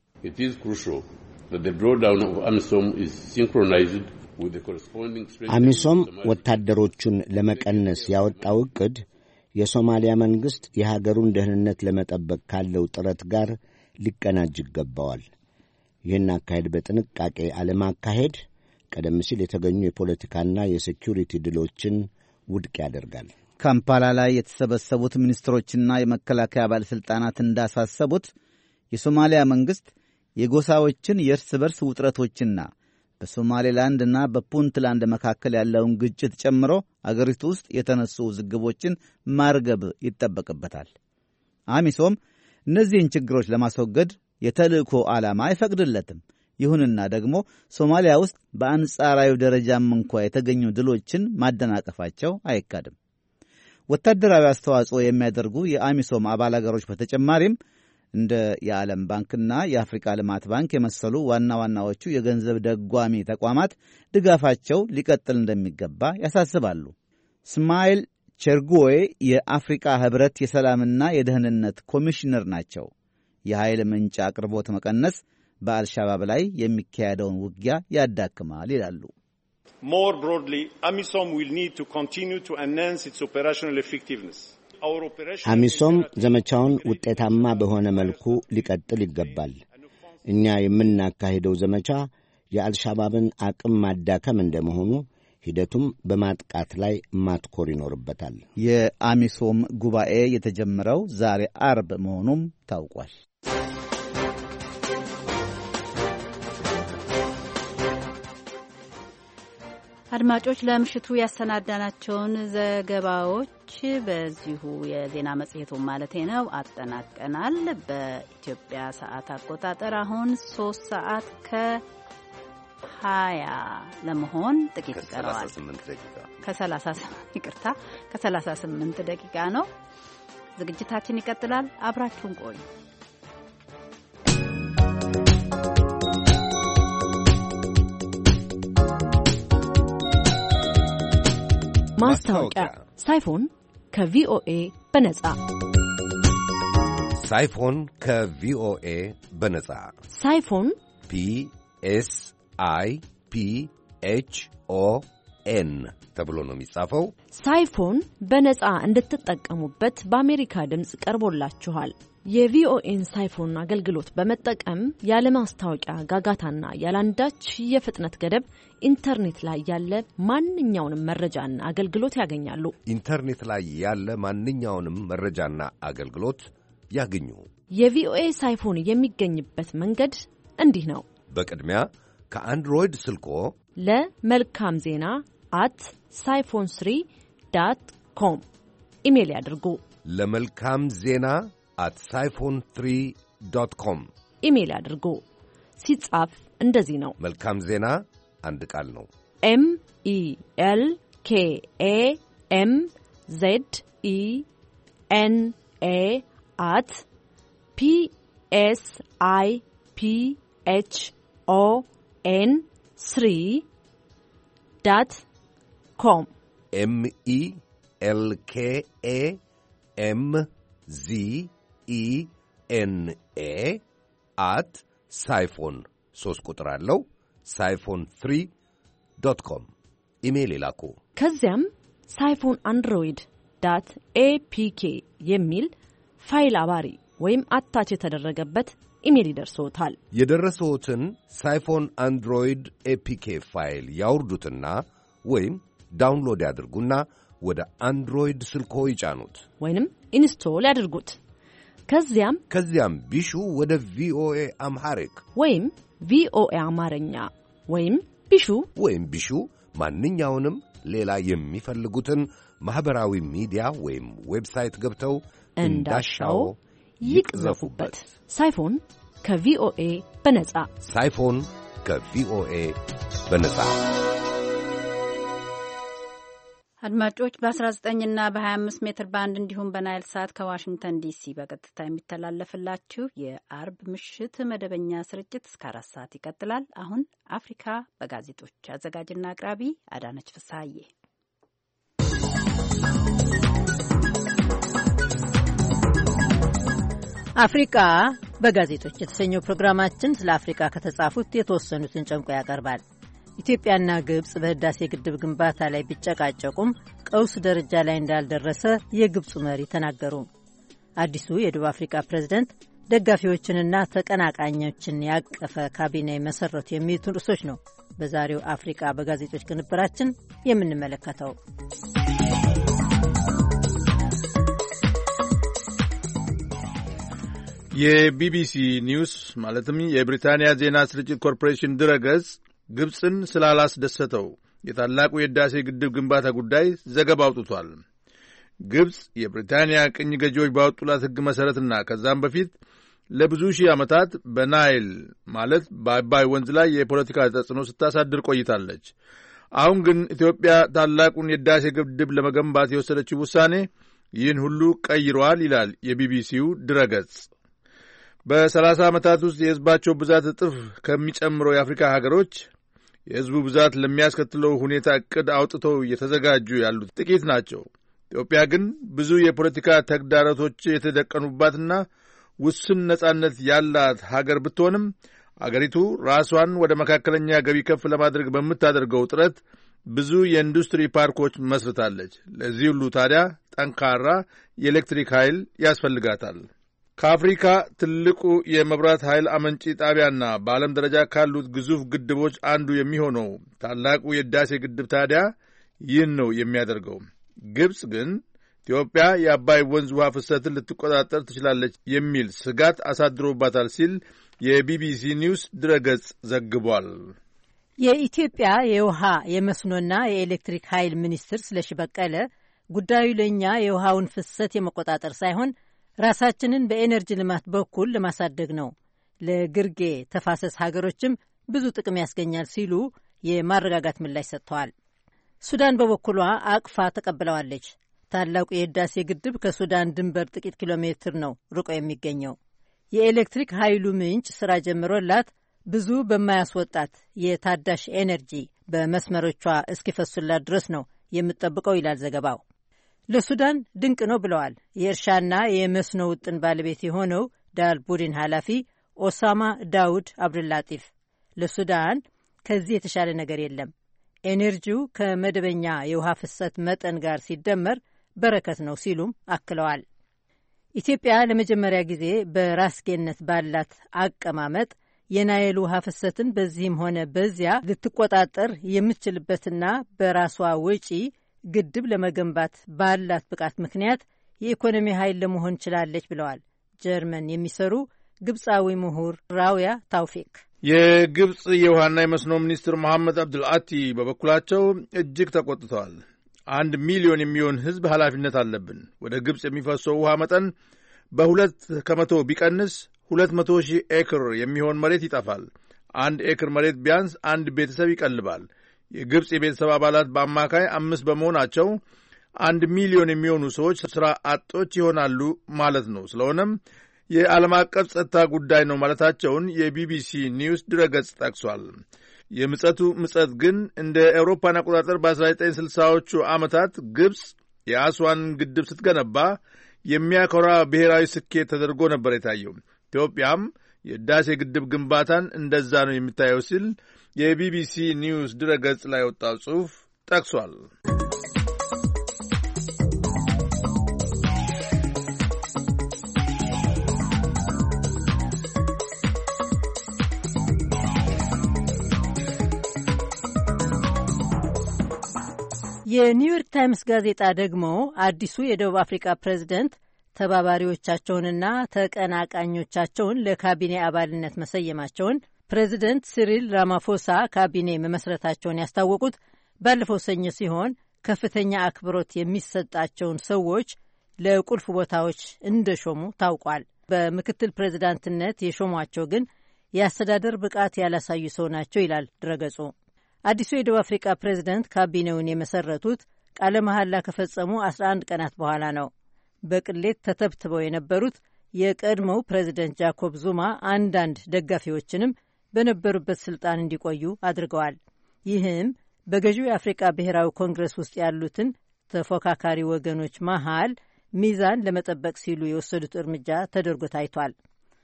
አሚሶም ወታደሮቹን ለመቀነስ ያወጣው ዕቅድ የሶማሊያ መንግሥት የሀገሩን ደህንነት ለመጠበቅ ካለው ጥረት ጋር ሊቀናጅ ይገባዋል። ይህን አካሄድ በጥንቃቄ አለማካሄድ ቀደም ሲል የተገኙ የፖለቲካና የሴኪሪቲ ድሎችን ውድቅ ያደርጋል። ካምፓላ ላይ የተሰበሰቡት ሚኒስትሮችና የመከላከያ ባለሥልጣናት እንዳሳሰቡት የሶማሊያ መንግሥት የጎሳዎችን የእርስ በርስ ውጥረቶችና በሶማሌላንድና በፑንትላንድ መካከል ያለውን ግጭት ጨምሮ አገሪቱ ውስጥ የተነሱ ውዝግቦችን ማርገብ ይጠበቅበታል። አሚሶም እነዚህን ችግሮች ለማስወገድ የተልእኮ ዓላማ አይፈቅድለትም። ይሁንና ደግሞ ሶማሊያ ውስጥ በአንጻራዊ ደረጃም እንኳ የተገኙ ድሎችን ማደናቀፋቸው አይካድም። ወታደራዊ አስተዋጽኦ የሚያደርጉ የአሚሶም አባል አገሮች በተጨማሪም እንደ የዓለም ባንክና የአፍሪካ ልማት ባንክ የመሰሉ ዋና ዋናዎቹ የገንዘብ ደጓሚ ተቋማት ድጋፋቸው ሊቀጥል እንደሚገባ ያሳስባሉ። ስማይል ቸርጉዌ የአፍሪካ ህብረት የሰላምና የደህንነት ኮሚሽነር ናቸው። የኃይል ምንጭ አቅርቦት መቀነስ በአልሻባብ ላይ የሚካሄደውን ውጊያ ያዳክማል ይላሉ። More broadly, AMISOM will need to continue to enhance its operational effectiveness. አሚሶም ዘመቻውን ውጤታማ በሆነ መልኩ ሊቀጥል ይገባል። እኛ የምናካሄደው ዘመቻ የአልሻባብን አቅም ማዳከም እንደመሆኑ ሂደቱም በማጥቃት ላይ ማትኮር ይኖርበታል። የአሚሶም ጉባኤ የተጀመረው ዛሬ አርብ መሆኑም ታውቋል። አድማጮች ለምሽቱ ያሰናዳናቸውን ዘገባዎች በዚሁ የዜና መጽሔቱ ማለቴ ነው አጠናቀናል። በኢትዮጵያ ሰዓት አቆጣጠር አሁን ሶስት ሰዓት ከሀያ ለመሆን ጥቂት ይቀረዋል። ከሰላሳ ስምንት ይቅርታ ከሰላሳ ስምንት ደቂቃ ነው። ዝግጅታችን ይቀጥላል። አብራችሁን ቆዩ። ማስታወቂያ ሳይፎን ከቪኦኤ በነጻ ሳይፎን ከቪኦኤ በነጻ ሳይፎን ፒ ኤስ አይ ፒ ኤች ኦ ኤን ተብሎ ነው የሚጻፈው። ሳይፎን በነጻ እንድትጠቀሙበት በአሜሪካ ድምፅ ቀርቦላችኋል። የቪኦኤን ሳይፎን አገልግሎት በመጠቀም ያለ ማስታወቂያ ጋጋታና ያላንዳች የፍጥነት ገደብ ኢንተርኔት ላይ ያለ ማንኛውንም መረጃና አገልግሎት ያገኛሉ። ኢንተርኔት ላይ ያለ ማንኛውንም መረጃና አገልግሎት ያገኙ። የቪኦኤ ሳይፎን የሚገኝበት መንገድ እንዲህ ነው። በቅድሚያ ከአንድሮይድ ስልኮ ለመልካም ዜና አት ሳይፎን ስሪ ዳት ኮም ኢሜይል ያድርጉ። ለመልካም ዜና አት ሳይፎን ትሪ ዶት ኮም ኢሜይል ያድርጉ። ሲጻፍ እንደዚህ ነው። መልካም ዜና አንድ ቃል ነው። ኤም ኢ ኤል ኬ ኤ ኤም ዜድ ኢ ኤን ኤ አት ፒ ኤስ አይ ፒ ኤች ኦ ኤን ስሪ ዳት ኮም ኤም ኢ ኤል ኬ ኤ ኤም ዚ ኢ ኤን ኤ አት ሳይፎን ሦስት ቁጥር አለው ሳይፎን ትሪ ዶት ኮም ኢሜይል ይላኩ። ከዚያም ሳይፎን አንድሮይድ ዳት ኤፒኬ የሚል ፋይል አባሪ ወይም አታች የተደረገበት ኢሜይል ይደርሶታል። የደረሰዎትን ሳይፎን አንድሮይድ ኤፒኬ ፋይል ያውርዱትና ወይም ዳውንሎድ ያድርጉና ወደ አንድሮይድ ስልኮ ይጫኑት ወይንም ኢንስቶል ያድርጉት። ከዚያም ከዚያም ቢሹ ወደ ቪኦኤ አምሐሪክ ወይም ቪኦኤ አማርኛ ወይም ቢሹ ወይም ቢሹ ማንኛውንም ሌላ የሚፈልጉትን ማኅበራዊ ሚዲያ ወይም ዌብሳይት ገብተው እንዳሻው ይቅዘፉበት። ሳይፎን ከቪኦኤ በነጻ ሳይፎን ከቪኦኤ በነጻ። አድማጮች በ19 እና በ25 ሜትር ባንድ እንዲሁም በናይል ሳት ከዋሽንግተን ዲሲ በቀጥታ የሚተላለፍላችሁ የአርብ ምሽት መደበኛ ስርጭት እስከ አራት ሰዓት ይቀጥላል። አሁን አፍሪካ በጋዜጦች አዘጋጅና አቅራቢ አዳነች ፍስሐዬ። አፍሪካ በጋዜጦች የተሰኘው ፕሮግራማችን ስለ አፍሪካ ከተጻፉት የተወሰኑትን ጨምቆ ያቀርባል። ኢትዮጵያና ግብጽ በህዳሴ ግድብ ግንባታ ላይ ቢጨቃጨቁም ቀውስ ደረጃ ላይ እንዳልደረሰ የግብጹ መሪ ተናገሩ። አዲሱ የደቡብ አፍሪካ ፕሬዝደንት ደጋፊዎችንና ተቀናቃኞችን ያቀፈ ካቢኔ መሰረቱ የሚሉትን ርዕሶች ነው በዛሬው አፍሪካ በጋዜጦች ቅንብራችን የምንመለከተው። የቢቢሲ ኒውስ ማለትም የብሪታንያ ዜና ስርጭት ኮርፖሬሽን ድረገጽ ግብጽን ስላላስደሰተው የታላቁ የህዳሴ ግድብ ግንባታ ጉዳይ ዘገባ አውጥቷል። ግብጽ የብሪታንያ ቅኝ ገዢዎች ባወጡላት ሕግ መሠረትና ከዛም በፊት ለብዙ ሺህ ዓመታት በናይል ማለት በአባይ ወንዝ ላይ የፖለቲካ ተጽዕኖ ስታሳድር ቆይታለች። አሁን ግን ኢትዮጵያ ታላቁን የህዳሴ ግድብ ለመገንባት የወሰደችው ውሳኔ ይህን ሁሉ ቀይሯል ይላል የቢቢሲው ድረገጽ። በሰላሳ ዓመታት ውስጥ የሕዝባቸው ብዛት እጥፍ ከሚጨምረው የአፍሪካ ሀገሮች የሕዝቡ ብዛት ለሚያስከትለው ሁኔታ ዕቅድ አውጥተው እየተዘጋጁ ያሉት ጥቂት ናቸው። ኢትዮጵያ ግን ብዙ የፖለቲካ ተግዳሮቶች የተደቀኑባትና ውስን ነጻነት ያላት ሀገር ብትሆንም አገሪቱ ራሷን ወደ መካከለኛ ገቢ ከፍ ለማድረግ በምታደርገው ጥረት ብዙ የኢንዱስትሪ ፓርኮች መስርታለች። ለዚህ ሁሉ ታዲያ ጠንካራ የኤሌክትሪክ ኃይል ያስፈልጋታል። ከአፍሪካ ትልቁ የመብራት ኃይል አመንጪ ጣቢያና በዓለም ደረጃ ካሉት ግዙፍ ግድቦች አንዱ የሚሆነው ታላቁ የህዳሴ ግድብ ታዲያ ይህን ነው የሚያደርገው። ግብጽ ግን ኢትዮጵያ የአባይ ወንዝ ውሃ ፍሰትን ልትቆጣጠር ትችላለች የሚል ስጋት አሳድሮባታል ሲል የቢቢሲ ኒውስ ድረገጽ ዘግቧል። የኢትዮጵያ የውሃ የመስኖና የኤሌክትሪክ ኃይል ሚኒስትር ስለሺ በቀለ ጉዳዩ ለእኛ የውሃውን ፍሰት የመቆጣጠር ሳይሆን ራሳችንን በኤነርጂ ልማት በኩል ለማሳደግ ነው፣ ለግርጌ ተፋሰስ ሀገሮችም ብዙ ጥቅም ያስገኛል ሲሉ የማረጋጋት ምላሽ ሰጥተዋል። ሱዳን በበኩሏ አቅፋ ተቀብለዋለች። ታላቁ የህዳሴ ግድብ ከሱዳን ድንበር ጥቂት ኪሎ ሜትር ነው ርቆ የሚገኘው። የኤሌክትሪክ ኃይሉ ምንጭ ስራ ጀምሮላት ብዙ በማያስወጣት የታዳሽ ኤነርጂ በመስመሮቿ እስኪፈሱላት ድረስ ነው የምትጠብቀው ይላል ዘገባው። ለሱዳን ድንቅ ነው ብለዋል የእርሻና የመስኖ ውጥን ባለቤት የሆነው ዳል ቡድን ኃላፊ ኦሳማ ዳውድ አብዱላጢፍ። ለሱዳን ከዚህ የተሻለ ነገር የለም፣ ኤነርጂው ከመደበኛ የውሃ ፍሰት መጠን ጋር ሲደመር በረከት ነው ሲሉም አክለዋል። ኢትዮጵያ ለመጀመሪያ ጊዜ በራስጌነት ባላት አቀማመጥ የናይል ውሃ ፍሰትን በዚህም ሆነ በዚያ ልትቆጣጠር የምትችልበትና በራሷ ወጪ ግድብ ለመገንባት ባላት ብቃት ምክንያት የኢኮኖሚ ኃይል ለመሆን ችላለች ብለዋል ጀርመን የሚሰሩ ግብፃዊ ምሁር ራውያ ታውፊክ። የግብፅ የውሃና የመስኖ ሚኒስትር መሐመድ አብዱልአቲ በበኩላቸው እጅግ ተቆጥተዋል። አንድ ሚሊዮን የሚሆን ሕዝብ ኃላፊነት አለብን። ወደ ግብፅ የሚፈሰው ውሃ መጠን በሁለት ከመቶ ቢቀንስ ሁለት መቶ ሺህ ኤክር የሚሆን መሬት ይጠፋል። አንድ ኤክር መሬት ቢያንስ አንድ ቤተሰብ ይቀልባል። የግብፅ የቤተሰብ አባላት በአማካይ አምስት በመሆናቸው አንድ ሚሊዮን የሚሆኑ ሰዎች ሥራ አጦች ይሆናሉ ማለት ነው። ስለሆነም የዓለም አቀፍ ጸጥታ ጉዳይ ነው ማለታቸውን የቢቢሲ ኒውስ ድረገጽ ጠቅሷል። የምጸቱ ምጸት ግን እንደ አውሮፓን አቆጣጠር በአስራ ዘጠኝ ስልሳዎቹ ዓመታት ግብፅ የአስዋን ግድብ ስትገነባ የሚያኮራ ብሔራዊ ስኬት ተደርጎ ነበር የታየው። ኢትዮጵያም የህዳሴ ግድብ ግንባታን እንደዛ ነው የሚታየው ሲል የቢቢሲ ኒውስ ድረገጽ ላይ ወጣው ጽሑፍ ጠቅሷል። የኒውዮርክ ታይምስ ጋዜጣ ደግሞ አዲሱ የደቡብ አፍሪካ ፕሬዝደንት ተባባሪዎቻቸውንና ተቀናቃኞቻቸውን ለካቢኔ አባልነት መሰየማቸውን ፕሬዝደንት ሲሪል ራማፎሳ ካቢኔ መመስረታቸውን ያስታወቁት ባለፈው ሰኞ ሲሆን ከፍተኛ አክብሮት የሚሰጣቸውን ሰዎች ለቁልፍ ቦታዎች እንደሾሙ ታውቋል። በምክትል ፕሬዝዳንትነት የሾሟቸው ግን የአስተዳደር ብቃት ያላሳዩ ሰው ናቸው ይላል ድረገጹ። አዲሱ የደቡብ አፍሪካ ፕሬዝደንት ካቢኔውን የመሰረቱት ቃለ መሐላ ከፈጸሙ አስራ አንድ ቀናት በኋላ ነው። በቅሌት ተተብትበው የነበሩት የቀድሞው ፕሬዝደንት ጃኮብ ዙማ አንዳንድ ደጋፊዎችንም በነበሩበት ስልጣን እንዲቆዩ አድርገዋል። ይህም በገዢው የአፍሪቃ ብሔራዊ ኮንግረስ ውስጥ ያሉትን ተፎካካሪ ወገኖች መሃል ሚዛን ለመጠበቅ ሲሉ የወሰዱት እርምጃ ተደርጎ ታይቷል።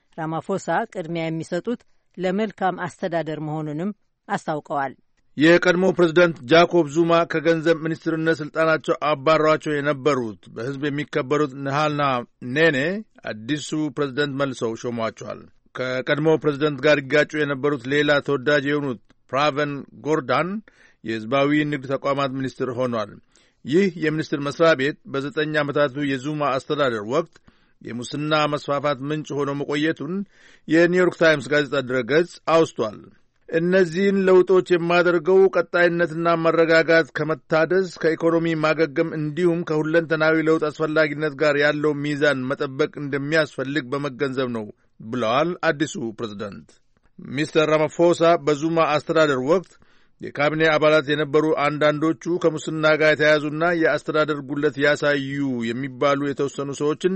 ራማፎሳ ቅድሚያ የሚሰጡት ለመልካም አስተዳደር መሆኑንም አስታውቀዋል። የቀድሞው ፕሬዝዳንት ጃኮብ ዙማ ከገንዘብ ሚኒስትርነት ስልጣናቸው አባረዋቸው የነበሩት በሕዝብ የሚከበሩት ንሃልና ኔኔ አዲሱ ፕሬዝዳንት መልሰው ሾሟቸዋል። ከቀድሞው ፕሬዝዳንት ጋር ይጋጩ የነበሩት ሌላ ተወዳጅ የሆኑት ፕራቨን ጎርዳን የሕዝባዊ ንግድ ተቋማት ሚኒስትር ሆኗል። ይህ የሚኒስትር መስሪያ ቤት በዘጠኝ ዓመታቱ የዙማ አስተዳደር ወቅት የሙስና መስፋፋት ምንጭ ሆኖ መቆየቱን የኒውዮርክ ታይምስ ጋዜጣ ድረገጽ አውስቷል። እነዚህን ለውጦች የማደርገው ቀጣይነትና መረጋጋት ከመታደስ ከኢኮኖሚ ማገገም እንዲሁም ከሁለንተናዊ ለውጥ አስፈላጊነት ጋር ያለው ሚዛን መጠበቅ እንደሚያስፈልግ በመገንዘብ ነው ብለዋል አዲሱ ፕሬዝዳንት። ሚስተር ራማፎሳ በዙማ አስተዳደር ወቅት የካቢኔ አባላት የነበሩ አንዳንዶቹ ከሙስና ጋር የተያያዙና የአስተዳደር ጉድለት ያሳዩ የሚባሉ የተወሰኑ ሰዎችን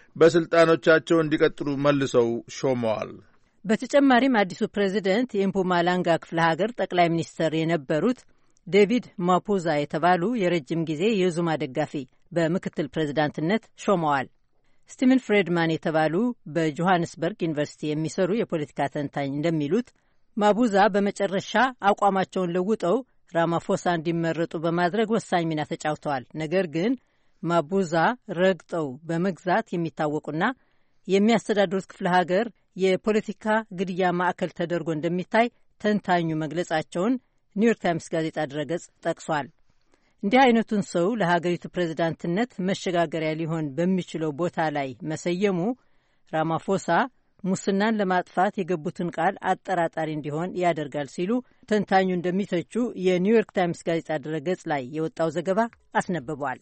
በሥልጣኖቻቸው እንዲቀጥሉ መልሰው ሾመዋል። በተጨማሪም አዲሱ ፕሬዚደንት የምፑማላንጋ ክፍለ ሀገር ጠቅላይ ሚኒስትር የነበሩት ዴቪድ ማፑዛ የተባሉ የረጅም ጊዜ የዙማ ደጋፊ በምክትል ፕሬዚዳንትነት ሾመዋል። ስቲቨን ፍሬድማን የተባሉ በጆሃንስበርግ ዩኒቨርሲቲ የሚሰሩ የፖለቲካ ተንታኝ እንደሚሉት ማቡዛ በመጨረሻ አቋማቸውን ለውጠው ራማፎሳ እንዲመረጡ በማድረግ ወሳኝ ሚና ተጫውተዋል። ነገር ግን ማቡዛ ረግጠው በመግዛት የሚታወቁና የሚያስተዳድሩት ክፍለ ሀገር የፖለቲካ ግድያ ማዕከል ተደርጎ እንደሚታይ ተንታኙ መግለጻቸውን ኒውዮርክ ታይምስ ጋዜጣ ድረገጽ ጠቅሷል። እንዲህ አይነቱን ሰው ለሀገሪቱ ፕሬዝዳንትነት መሸጋገሪያ ሊሆን በሚችለው ቦታ ላይ መሰየሙ ራማፎሳ ሙስናን ለማጥፋት የገቡትን ቃል አጠራጣሪ እንዲሆን ያደርጋል ሲሉ ተንታኙ እንደሚተቹ የኒውዮርክ ታይምስ ጋዜጣ ድረገጽ ላይ የወጣው ዘገባ አስነብቧል።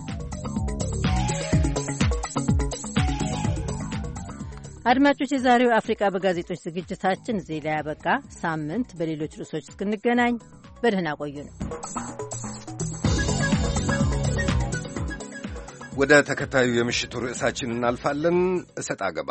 አድማጮች፣ የዛሬው አፍሪቃ በጋዜጦች ዝግጅታችን እዚህ ላይ ያበቃ። ሳምንት በሌሎች ርዕሶች እስክንገናኝ በደህና ቆዩ ነው። ወደ ተከታዩ የምሽቱ ርዕሳችን እናልፋለን። እሰጥ አገባ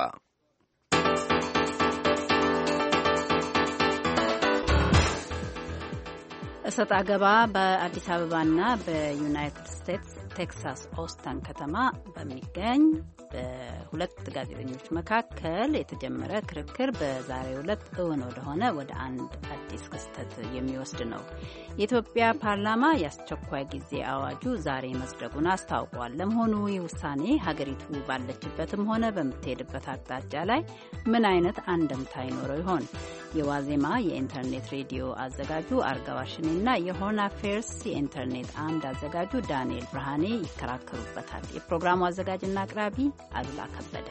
እሰጥ አገባ በአዲስ አበባና በዩናይትድ ስቴትስ ቴክሳስ ኦስተን ከተማ በሚገኝ በሁለት ጋዜጠኞች መካከል የተጀመረ ክርክር በዛሬው ዕለት እውን ወደሆነ ወደ አንድ አዲስ ክስተት የሚወስድ ነው። የኢትዮጵያ ፓርላማ የአስቸኳይ ጊዜ አዋጁ ዛሬ መጽደቁን አስታውቋል። ለመሆኑ ይህ ውሳኔ ሀገሪቱ ባለችበትም ሆነ በምትሄድበት አቅጣጫ ላይ ምን አይነት አንድምታ ይኖረው ይሆን? የዋዜማ የኢንተርኔት ሬዲዮ አዘጋጁ አርጋዋሽኔና የሆርን አፌርስ የኢንተርኔት አምድ አዘጋጁ ዳንኤል ብርሃኔ ይከራከሩበታል። የፕሮግራሙ አዘጋጅና አቅራቢ አሉላ ከበደ።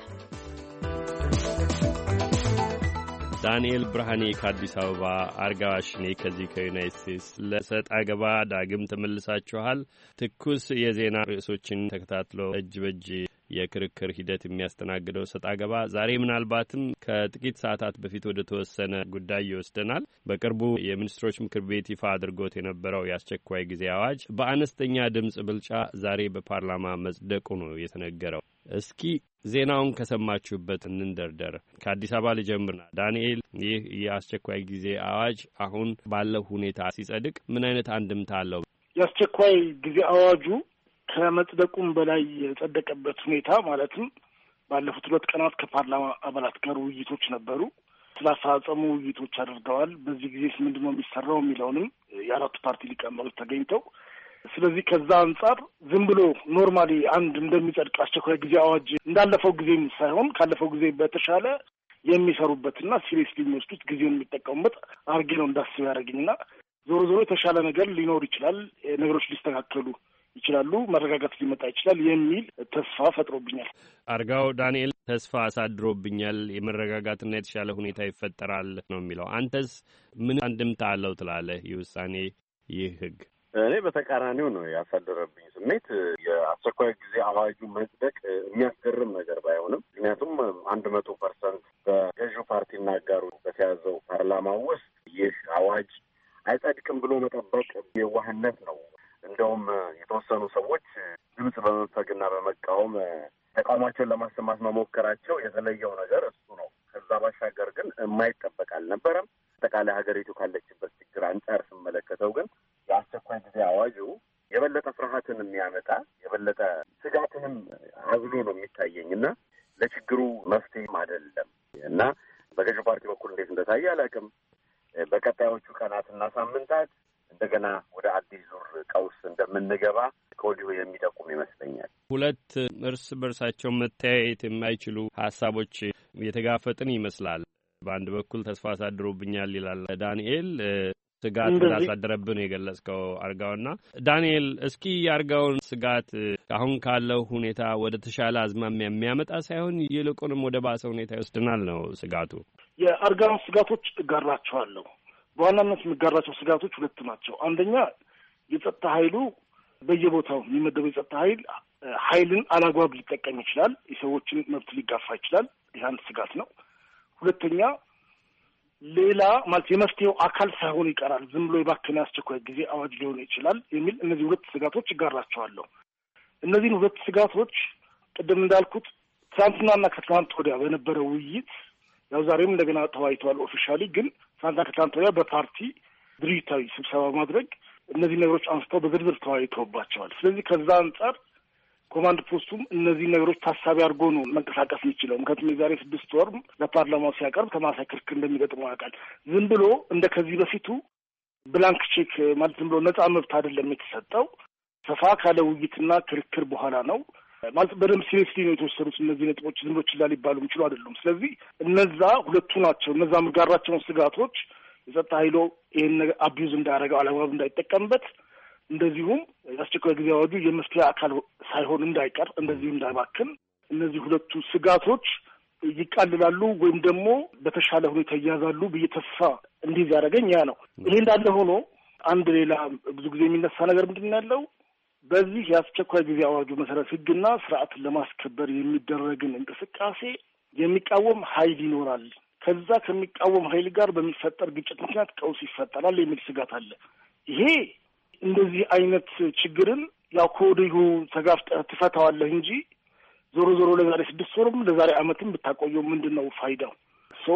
ዳንኤል ብርሃኔ ከአዲስ አበባ፣ አርጋዋሽኔ ከዚህ ከዩናይት ስቴትስ ለሰጥ አገባ ዳግም ተመልሳችኋል። ትኩስ የዜና ርዕሶችን ተከታትሎ እጅ በእጅ የክርክር ሂደት የሚያስተናግደው ሰጥ አገባ ዛሬ ምናልባትም ከጥቂት ሰዓታት በፊት ወደ ተወሰነ ጉዳይ ይወስደናል። በቅርቡ የሚኒስትሮች ምክር ቤት ይፋ አድርጎት የነበረው የአስቸኳይ ጊዜ አዋጅ በአነስተኛ ድምፅ ብልጫ ዛሬ በፓርላማ መጽደቁ ነው የተነገረው። እስኪ ዜናውን ከሰማችሁበት እንንደርደር። ከአዲስ አበባ ልጀምርና ዳንኤል፣ ይህ የአስቸኳይ ጊዜ አዋጅ አሁን ባለው ሁኔታ ሲጸድቅ ምን አይነት አንድምታ አለው? የአስቸኳይ ጊዜ አዋጁ ከመጽደቁም በላይ የጸደቀበት ሁኔታ ማለትም ባለፉት ሁለት ቀናት ከፓርላማ አባላት ጋር ውይይቶች ነበሩ። ስላፈጻጸሙ ውይይቶች አድርገዋል። በዚህ ጊዜ ምንድነው የሚሰራው የሚለውንም የአራቱ ፓርቲ ሊቀመንበሮች ተገኝተው፣ ስለዚህ ከዛ አንጻር ዝም ብሎ ኖርማሊ አንድ እንደሚጸድቅ አስቸኳይ ጊዜ አዋጅ እንዳለፈው ጊዜም ሳይሆን ካለፈው ጊዜ በተሻለ የሚሰሩበትና ሲሪየስሊ የሚወስዱት ጊዜውን የሚጠቀሙበት አርጌ ነው እንዳስብ ያደረግኝና ዞሮ ዞሮ የተሻለ ነገር ሊኖር ይችላል፣ ነገሮች ሊስተካከሉ ይችላሉ፣ መረጋጋት ሊመጣ ይችላል የሚል ተስፋ ፈጥሮብኛል። አርጋው ዳንኤል ተስፋ አሳድሮብኛል፣ የመረጋጋትና የተሻለ ሁኔታ ይፈጠራል ነው የሚለው። አንተስ ምን አንድምታ አለው ትላለህ? ይህ ውሳኔ ይህ ህግ እኔ በተቃራኒው ነው ያሳደረብኝ ስሜት። የአስቸኳይ ጊዜ አዋጁ መጽደቅ የሚያስገርም ነገር ባይሆንም ምክንያቱም አንድ መቶ ፐርሰንት በገዢው ፓርቲና አጋሩ በተያዘው ፓርላማ ውስጥ ይህ አዋጅ አይጸድቅም ብሎ መጠበቅ የዋህነት ነው። እንደውም የተወሰኑ ሰዎች ድምጽ በመንፈግና በመቃወም ተቃውሟቸውን ለማሰማት መሞከራቸው የተለየው ነገር እሱ ነው። ከዛ ባሻገር ግን የማይጠበቅ አልነበረም። አጠቃላይ ሀገሪቱ ካለችበት ችግር አንጻር ስመለከተው ግን የአስቸኳይ ጊዜ አዋጁ የበለጠ ፍርሃትን የሚያመጣ የበለጠ ስጋትንም አዝሎ ነው የሚታየኝ እና ለችግሩ መፍትሄም አይደለም እና በገዢው ፓርቲ በኩል እንዴት እንደታየ አላውቅም። በቀጣዮቹ ቀናትና ሳምንታት እንደገና ወደ አዲስ ዙር ቀውስ እንደምንገባ ከወዲሁ የሚጠቁም ይመስለኛል። ሁለት እርስ በርሳቸው መተያየት የማይችሉ ሀሳቦች የተጋፈጥን ይመስላል። በአንድ በኩል ተስፋ አሳድሮብኛል ይላል ዳንኤል፣ ስጋት እንዳሳደረብን የገለጽከው አርጋውና ዳንኤል፣ እስኪ የአርጋውን ስጋት አሁን ካለው ሁኔታ ወደ ተሻለ አዝማሚያ የሚያመጣ ሳይሆን ይልቁንም ወደ ባሰ ሁኔታ ይወስድናል ነው ስጋቱ። የአርጋውን ስጋቶች እጋራቸዋለሁ። በዋናነት የሚጋራቸው ስጋቶች ሁለት ናቸው። አንደኛ የጸጥታ ኃይሉ በየቦታው የሚመደበው የጸጥታ ኃይል ኃይልን አላግባብ ሊጠቀም ይችላል፣ የሰዎችን መብት ሊጋፋ ይችላል። ይህ አንድ ስጋት ነው። ሁለተኛ ሌላ ማለት የመፍትሄው አካል ሳይሆን ይቀራል፣ ዝም ብሎ የባከነ አስቸኳይ ጊዜ አዋጅ ሊሆን ይችላል የሚል እነዚህ ሁለት ስጋቶች ይጋራቸዋለሁ። እነዚህን ሁለት ስጋቶች ቅድም እንዳልኩት ትናንትናና ከትናንት ወዲያ በነበረው ውይይት ያው ዛሬም እንደገና ተወያይተዋል። ኦፊሻሊ ግን ትናንትና ከትናንት ወዲያ በፓርቲ ድርጅታዊ ስብሰባ ማድረግ እነዚህ ነገሮች አንስተው በዝርዝር ተወያይተውባቸዋል። ስለዚህ ከዛ አንጻር ኮማንድ ፖስቱም እነዚህ ነገሮች ታሳቢ አድርጎ ነው መንቀሳቀስ የሚችለው። ምክንያቱም የዛሬ ስድስት ወር ለፓርላማው ሲያቀርብ ተመሳሳይ ክርክር እንደሚገጥመው ያውቃል። ዝም ብሎ እንደ ከዚህ በፊቱ ብላንክ ቼክ ማለት ዝም ብሎ ነጻ መብት አይደለም የተሰጠው። ሰፋ ካለ ውይይትና ክርክር በኋላ ነው ማለት በደንብ ሲሪየስሊ ነው የተወሰዱት እነዚህ ነጥቦች። ዝም ብሎ ችላ ሊባሉ የሚችሉ አይደሉም። ስለዚህ እነዛ ሁለቱ ናቸው። እነዛ የምጋራቸውን ስጋቶች የጸጥታ ኃይሉ ይህን ነገር አቢዩዝ እንዳያደርገው አላግባብ እንዳይጠቀምበት፣ እንደዚሁም የአስቸኳይ ጊዜ አዋጁ የመፍትሄ አካል ሳይሆን እንዳይቀር እንደዚሁ እንዳይባክን፣ እነዚህ ሁለቱ ስጋቶች ይቃልላሉ ወይም ደግሞ በተሻለ ሁኔታ ይያዛሉ ብዬ ተስፋ እንዲህ ያደረገኝ ያ ነው። ይሄ እንዳለ ሆኖ አንድ ሌላ ብዙ ጊዜ የሚነሳ ነገር ምንድን ነው ያለው በዚህ የአስቸኳይ ጊዜ አዋጁ መሰረት ህግና ስርዓትን ለማስከበር የሚደረግን እንቅስቃሴ የሚቃወም ኃይል ይኖራል። ከዛ ከሚቃወም ኃይል ጋር በሚፈጠር ግጭት ምክንያት ቀውስ ይፈጠራል የሚል ስጋት አለ። ይሄ እንደዚህ አይነት ችግርን ያው ከወዲሁ ተጋፍጠህ ትፈታዋለህ እንጂ ዞሮ ዞሮ ለዛሬ ስድስት ወርም ለዛሬ ዓመትም ብታቆየው ምንድን ነው ፋይዳው? ሶ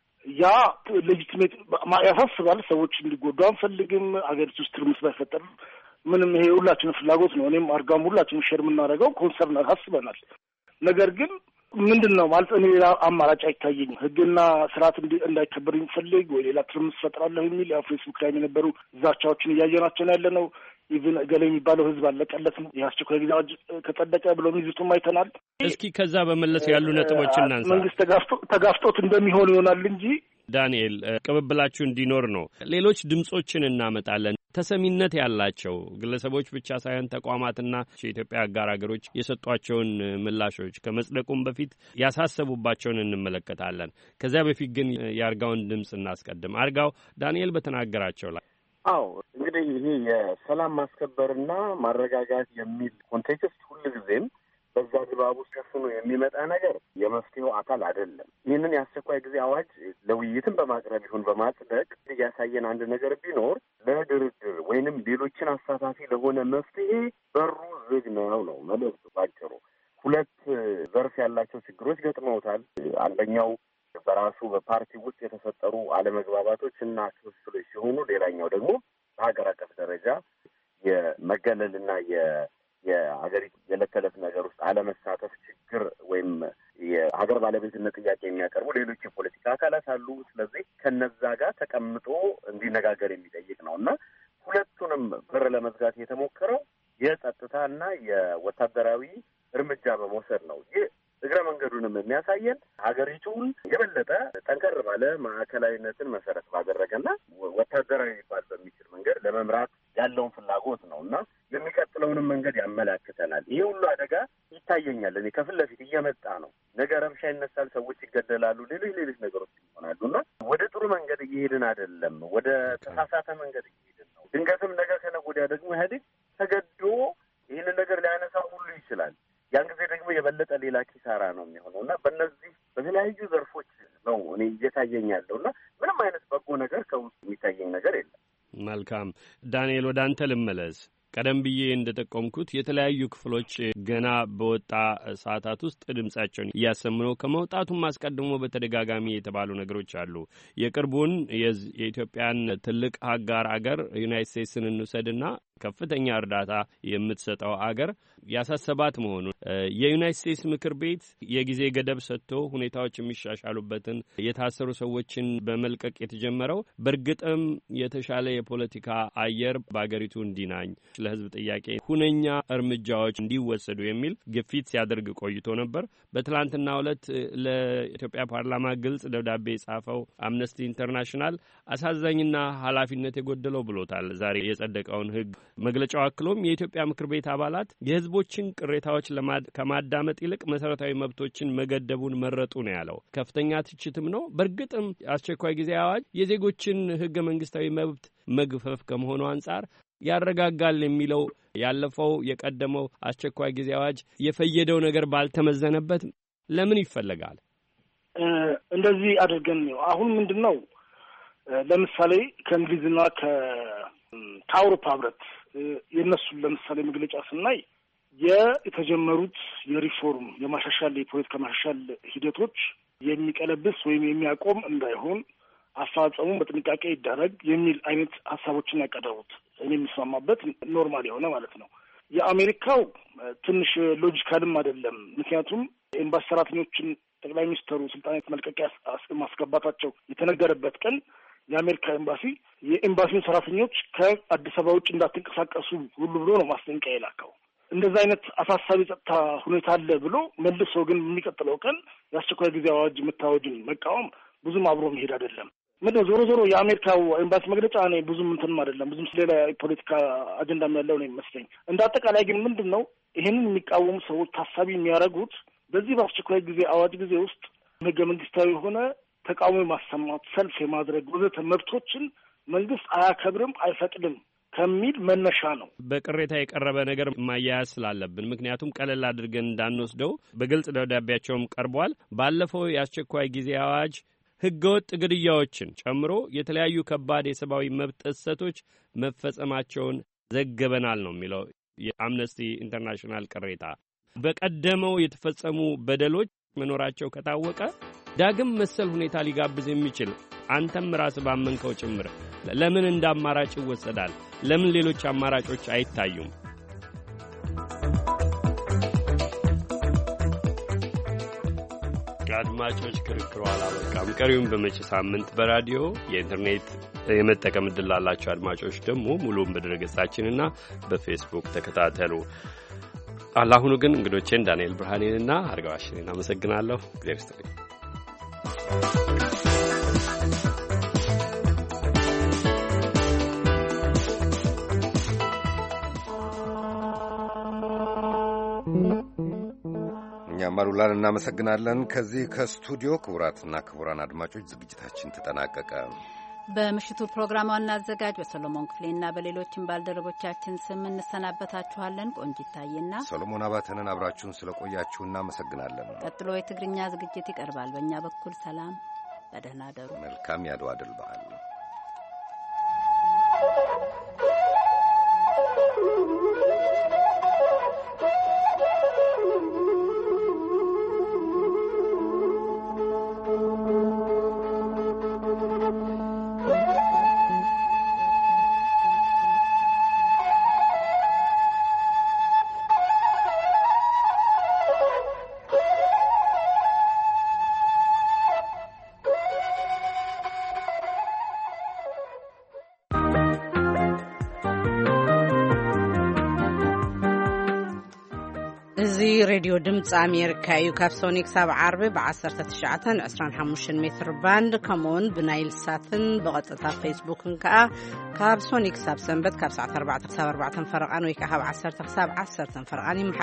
ያ ሌጂቲሜት ያሳስባል። ሰዎች እንዲጎዱ አንፈልግም። አገሪቱ ውስጥ ትርምስ ባይፈጠር ምንም ይሄ ሁላችንም ፍላጎት ነው። እኔም አርጋም ሁላችንም ሼር የምናደርገው ኮንሰርን አሳስበናል። ነገር ግን ምንድን ነው ማለት እኔ ሌላ አማራጭ አይታየኝም። ህግና ስርዓት እንዳይከበር የሚፈልግ ወይ ሌላ ትርምስ ፈጥራለሁ የሚል ያው ፌስቡክ ላይ የነበሩ ዛቻዎችን እያየናቸው ነው ያለ ነው። ኢቭን እገሌ የሚባለው ህዝብ አለቀለት የአስቸኳይ ጊዜ አዋጅ ከጸደቀ ብሎ ሚዝቱም አይተናል። እስኪ ከዛ በመለስ ያሉ ነጥቦችን እናንሳ። መንግስት ተጋፍጦ ተጋፍጦት እንደሚሆን ይሆናል እንጂ ዳንኤል ቅብብላችሁ እንዲኖር ነው። ሌሎች ድምጾችን እናመጣለን። ተሰሚነት ያላቸው ግለሰቦች ብቻ ሳይሆን ተቋማትና የኢትዮጵያ አጋር ሀገሮች የሰጧቸውን ምላሾች ከመጽደቁም በፊት ያሳሰቡባቸውን እንመለከታለን። ከዚያ በፊት ግን የአርጋውን ድምጽ እናስቀድም። አርጋው ዳንኤል በተናገራቸው ላይ አዎ እንግዲህ ይሄ የሰላም ማስከበርና ማረጋጋት የሚል ኮንቴክስት ሁልጊዜም በዛ ድባብ ውስጥ ሸፍኖ የሚመጣ ነገር የመፍትሄው አካል አይደለም። ይህንን የአስቸኳይ ጊዜ አዋጅ ለውይይትም በማቅረብ ይሁን በማጽደቅ ያሳየን አንድ ነገር ቢኖር ለድርድር ወይንም ሌሎችን አሳታፊ ለሆነ መፍትሄ በሩ ዝግ ነው ነው መልዕክቱ ባጭሩ። ሁለት ዘርፍ ያላቸው ችግሮች ገጥመውታል። አንደኛው በራሱ በፓርቲ ውስጥ የተፈጠሩ አለመግባባቶች እና ክፍፍሎች ሲሆኑ፣ ሌላኛው ደግሞ በሀገር አቀፍ ደረጃ የመገለልና የ የሀገሪቱ የዕለት ተዕለት ነገር ውስጥ አለመሳተፍ ችግር ወይም የሀገር የባለቤትነት ጥያቄ የሚያቀርቡ ሌሎች የፖለቲካ አካላት አሉ። ስለዚህ ከነዛ ጋር ተቀምጦ እንዲነጋገር የሚጠይቅ ነው እና ሁለቱንም በር ለመዝጋት የተሞከረው የጸጥታና የወታደራዊ እርምጃ በመውሰድ ነው። ይህ እግረ መንገዱንም የሚያሳየን ሀገሪቱን የበለጠ ጠንከር ባለ ማዕከላዊነትን መሰረት ባደረገና ወታደራዊ ሊባል በሚችል መንገድ ለመምራት ያለውን ፍላጎት ነው እና የሚቀጥለውንም መንገድ ያመላክተናል። ይህ ሁሉ አደጋ ይታየኛል። እኔ ከፊት ለፊት እየመጣ ነው። ነገ ረብሻ ይነሳል፣ ሰዎች ይገደላሉ፣ ሌሎች ሌሎች ነገሮች ይሆናሉ እና ወደ ጥሩ መንገድ እየሄድን አይደለም፣ ወደ ተሳሳተ መንገድ እየሄድን ነው። ድንገትም ነገ ከነገ ወዲያ ደግሞ ኢህአዴግ ተገዶ ይህንን ነገር ሊያነሳው ሁሉ ይችላል። ያን ጊዜ ደግሞ የበለጠ ሌላ ኪሳራ ነው የሚሆነው እና በእነዚህ በተለያዩ ዘርፎች ነው እኔ እየታየኝ ያለው እና ምንም አይነት በጎ ነገር ከውስጥ የሚታየኝ ነገር የለም። መልካም ዳንኤል፣ ወደ አንተ ልመለስ። ቀደም ብዬ እንደጠቆምኩት የተለያዩ ክፍሎች ገና በወጣ ሰዓታት ውስጥ ድምጻቸውን እያሰሙ ነው። ከመውጣቱም አስቀድሞ በተደጋጋሚ የተባሉ ነገሮች አሉ። የቅርቡን የኢትዮጵያን ትልቅ አጋር አገር ዩናይትድ ስቴትስን እንውሰድና ከፍተኛ እርዳታ የምትሰጠው አገር ያሳሰባት መሆኑን የዩናይትድ ስቴትስ ምክር ቤት የጊዜ ገደብ ሰጥቶ ሁኔታዎች የሚሻሻሉበትን የታሰሩ ሰዎችን በመልቀቅ የተጀመረው በእርግጥም የተሻለ የፖለቲካ አየር በአገሪቱ እንዲናኝ ለሕዝብ ጥያቄ ሁነኛ እርምጃዎች እንዲወሰዱ የሚል ግፊት ሲያደርግ ቆይቶ ነበር። በትላንትናው ዕለት ለኢትዮጵያ ፓርላማ ግልጽ ደብዳቤ የጻፈው አምነስቲ ኢንተርናሽናል አሳዛኝና ኃላፊነት የጎደለው ብሎታል ዛሬ የጸደቀውን ሕግ። መግለጫው አክሎም የኢትዮጵያ ምክር ቤት አባላት የሕዝቦችን ቅሬታዎች ከማዳመጥ ይልቅ መሰረታዊ መብቶችን መገደቡን መረጡ ነው ያለው። ከፍተኛ ትችትም ነው። በእርግጥም አስቸኳይ ጊዜ አዋጅ የዜጎችን ሕገ መንግስታዊ መብት መግፈፍ ከመሆኑ አንጻር ያረጋጋል የሚለው ያለፈው የቀደመው አስቸኳይ ጊዜ አዋጅ የፈየደው ነገር ባልተመዘነበት ለምን ይፈለጋል? እንደዚህ አድርገን ነው አሁን ምንድን ነው ለምሳሌ ከእንግሊዝና ከአውሮፓ ህብረት የእነሱን ለምሳሌ መግለጫ ስናይ የተጀመሩት የሪፎርም የማሻሻል የፖለቲካ ማሻሻል ሂደቶች የሚቀለብስ ወይም የሚያቆም እንዳይሆን አፈጻጸሙን በጥንቃቄ ይደረግ የሚል አይነት ሀሳቦችን ያቀረቡት እኔ የሚስማማበት ኖርማል የሆነ ማለት ነው። የአሜሪካው ትንሽ ሎጂካልም አይደለም። ምክንያቱም ኤምባሲ ሰራተኞችን ጠቅላይ ሚኒስትሩ ስልጣን መልቀቂያ ማስገባታቸው የተነገረበት ቀን የአሜሪካ ኤምባሲ የኤምባሲውን ሰራተኞች ከአዲስ አበባ ውጭ እንዳትንቀሳቀሱ ሁሉ ብሎ ነው ማስጠንቀቂያ የላከው። እንደዛ አይነት አሳሳቢ ጸጥታ ሁኔታ አለ ብሎ መልሶ ግን የሚቀጥለው ቀን የአስቸኳይ ጊዜ አዋጅ መታወጅን መቃወም ብዙም አብሮ መሄድ አይደለም። ምንድን ነው ዞሮ ዞሮ የአሜሪካው ኤምባሲ መግለጫ እኔ ብዙም እንትንም አይደለም፣ ብዙም ስለሌላ የፖለቲካ አጀንዳም ያለው ነው የሚመስለኝ። እንደ አጠቃላይ ግን ምንድን ነው ይሄንን የሚቃወሙ ሰዎች ታሳቢ የሚያደርጉት በዚህ በአስቸኳይ ጊዜ አዋጅ ጊዜ ውስጥ ህገ መንግስታዊ የሆነ ተቃውሞ የማሰማት ሰልፍ የማድረግ ወዘተ መብቶችን መንግስት አያከብርም፣ አይፈቅድም ከሚል መነሻ ነው። በቅሬታ የቀረበ ነገር ማያያዝ ስላለብን ምክንያቱም ቀለል አድርገን እንዳንወስደው በግልጽ ደብዳቤያቸውም ቀርቧል። ባለፈው የአስቸኳይ ጊዜ አዋጅ ህገወጥ ግድያዎችን ጨምሮ የተለያዩ ከባድ የሰብአዊ መብት ጥሰቶች መፈጸማቸውን ዘግበናል ነው የሚለው የአምነስቲ ኢንተርናሽናል ቅሬታ። በቀደመው የተፈጸሙ በደሎች መኖራቸው ከታወቀ ዳግም መሰል ሁኔታ ሊጋብዝ የሚችል አንተም ራስ ባመንከው ጭምር ለምን እንደ አማራጭ ይወሰዳል? ለምን ሌሎች አማራጮች አይታዩም? አድማጮች፣ ክርክሩ አላበቃም። ቀሪውን በመጪ ሳምንት በራዲዮ የኢንተርኔት የመጠቀም ዕድል ላላቸው አድማጮች ደግሞ ሙሉውን በድረገጻችንና በፌስቡክ ተከታተሉ። አላሁኑ ግን እንግዶቼን ዳንኤል ብርሃኔንና አርጋዋሽን አመሰግናለሁ። እግዚአብሔር ይስጥልኝ። እኛም አሉላን እናመሰግናለን። ከዚህ ከስቱዲዮ ክቡራትና ክቡራን አድማጮች ዝግጅታችን ተጠናቀቀ። በምሽቱ ፕሮግራም ዋና አዘጋጅ በሰሎሞን ክፍሌና በሌሎችም ባልደረቦቻችን ስም እንሰናበታችኋለን። ቆንጂት ታዬና ሰሎሞን አባተንን አብራችሁን ስለቆያችሁ እናመሰግናለን። ቀጥሎ የትግርኛ ዝግጅት ይቀርባል። በእኛ በኩል ሰላም፣ በደህና አደሩ። መልካም የአድዋ ድል በዓል ነው። እዚ ሬድዮ ድምፂ ኣሜሪካ እዩ ካብ ሶኒክ ሳብ ዓርቢ ብ1ሰዓት عشرين خمسة ሜትር ባንድ ከምኡውን ብናይል ሳትን ብቐጥታ ፌስቡክን ከዓ ካብ ሶኒክ ሳብ ሰንበት ካብ ሰዓት أربعة ክሳብ أربعة ፈረቓን ወይ ከዓ ካብ عشرة ክሳብ عشرة ፈረቓን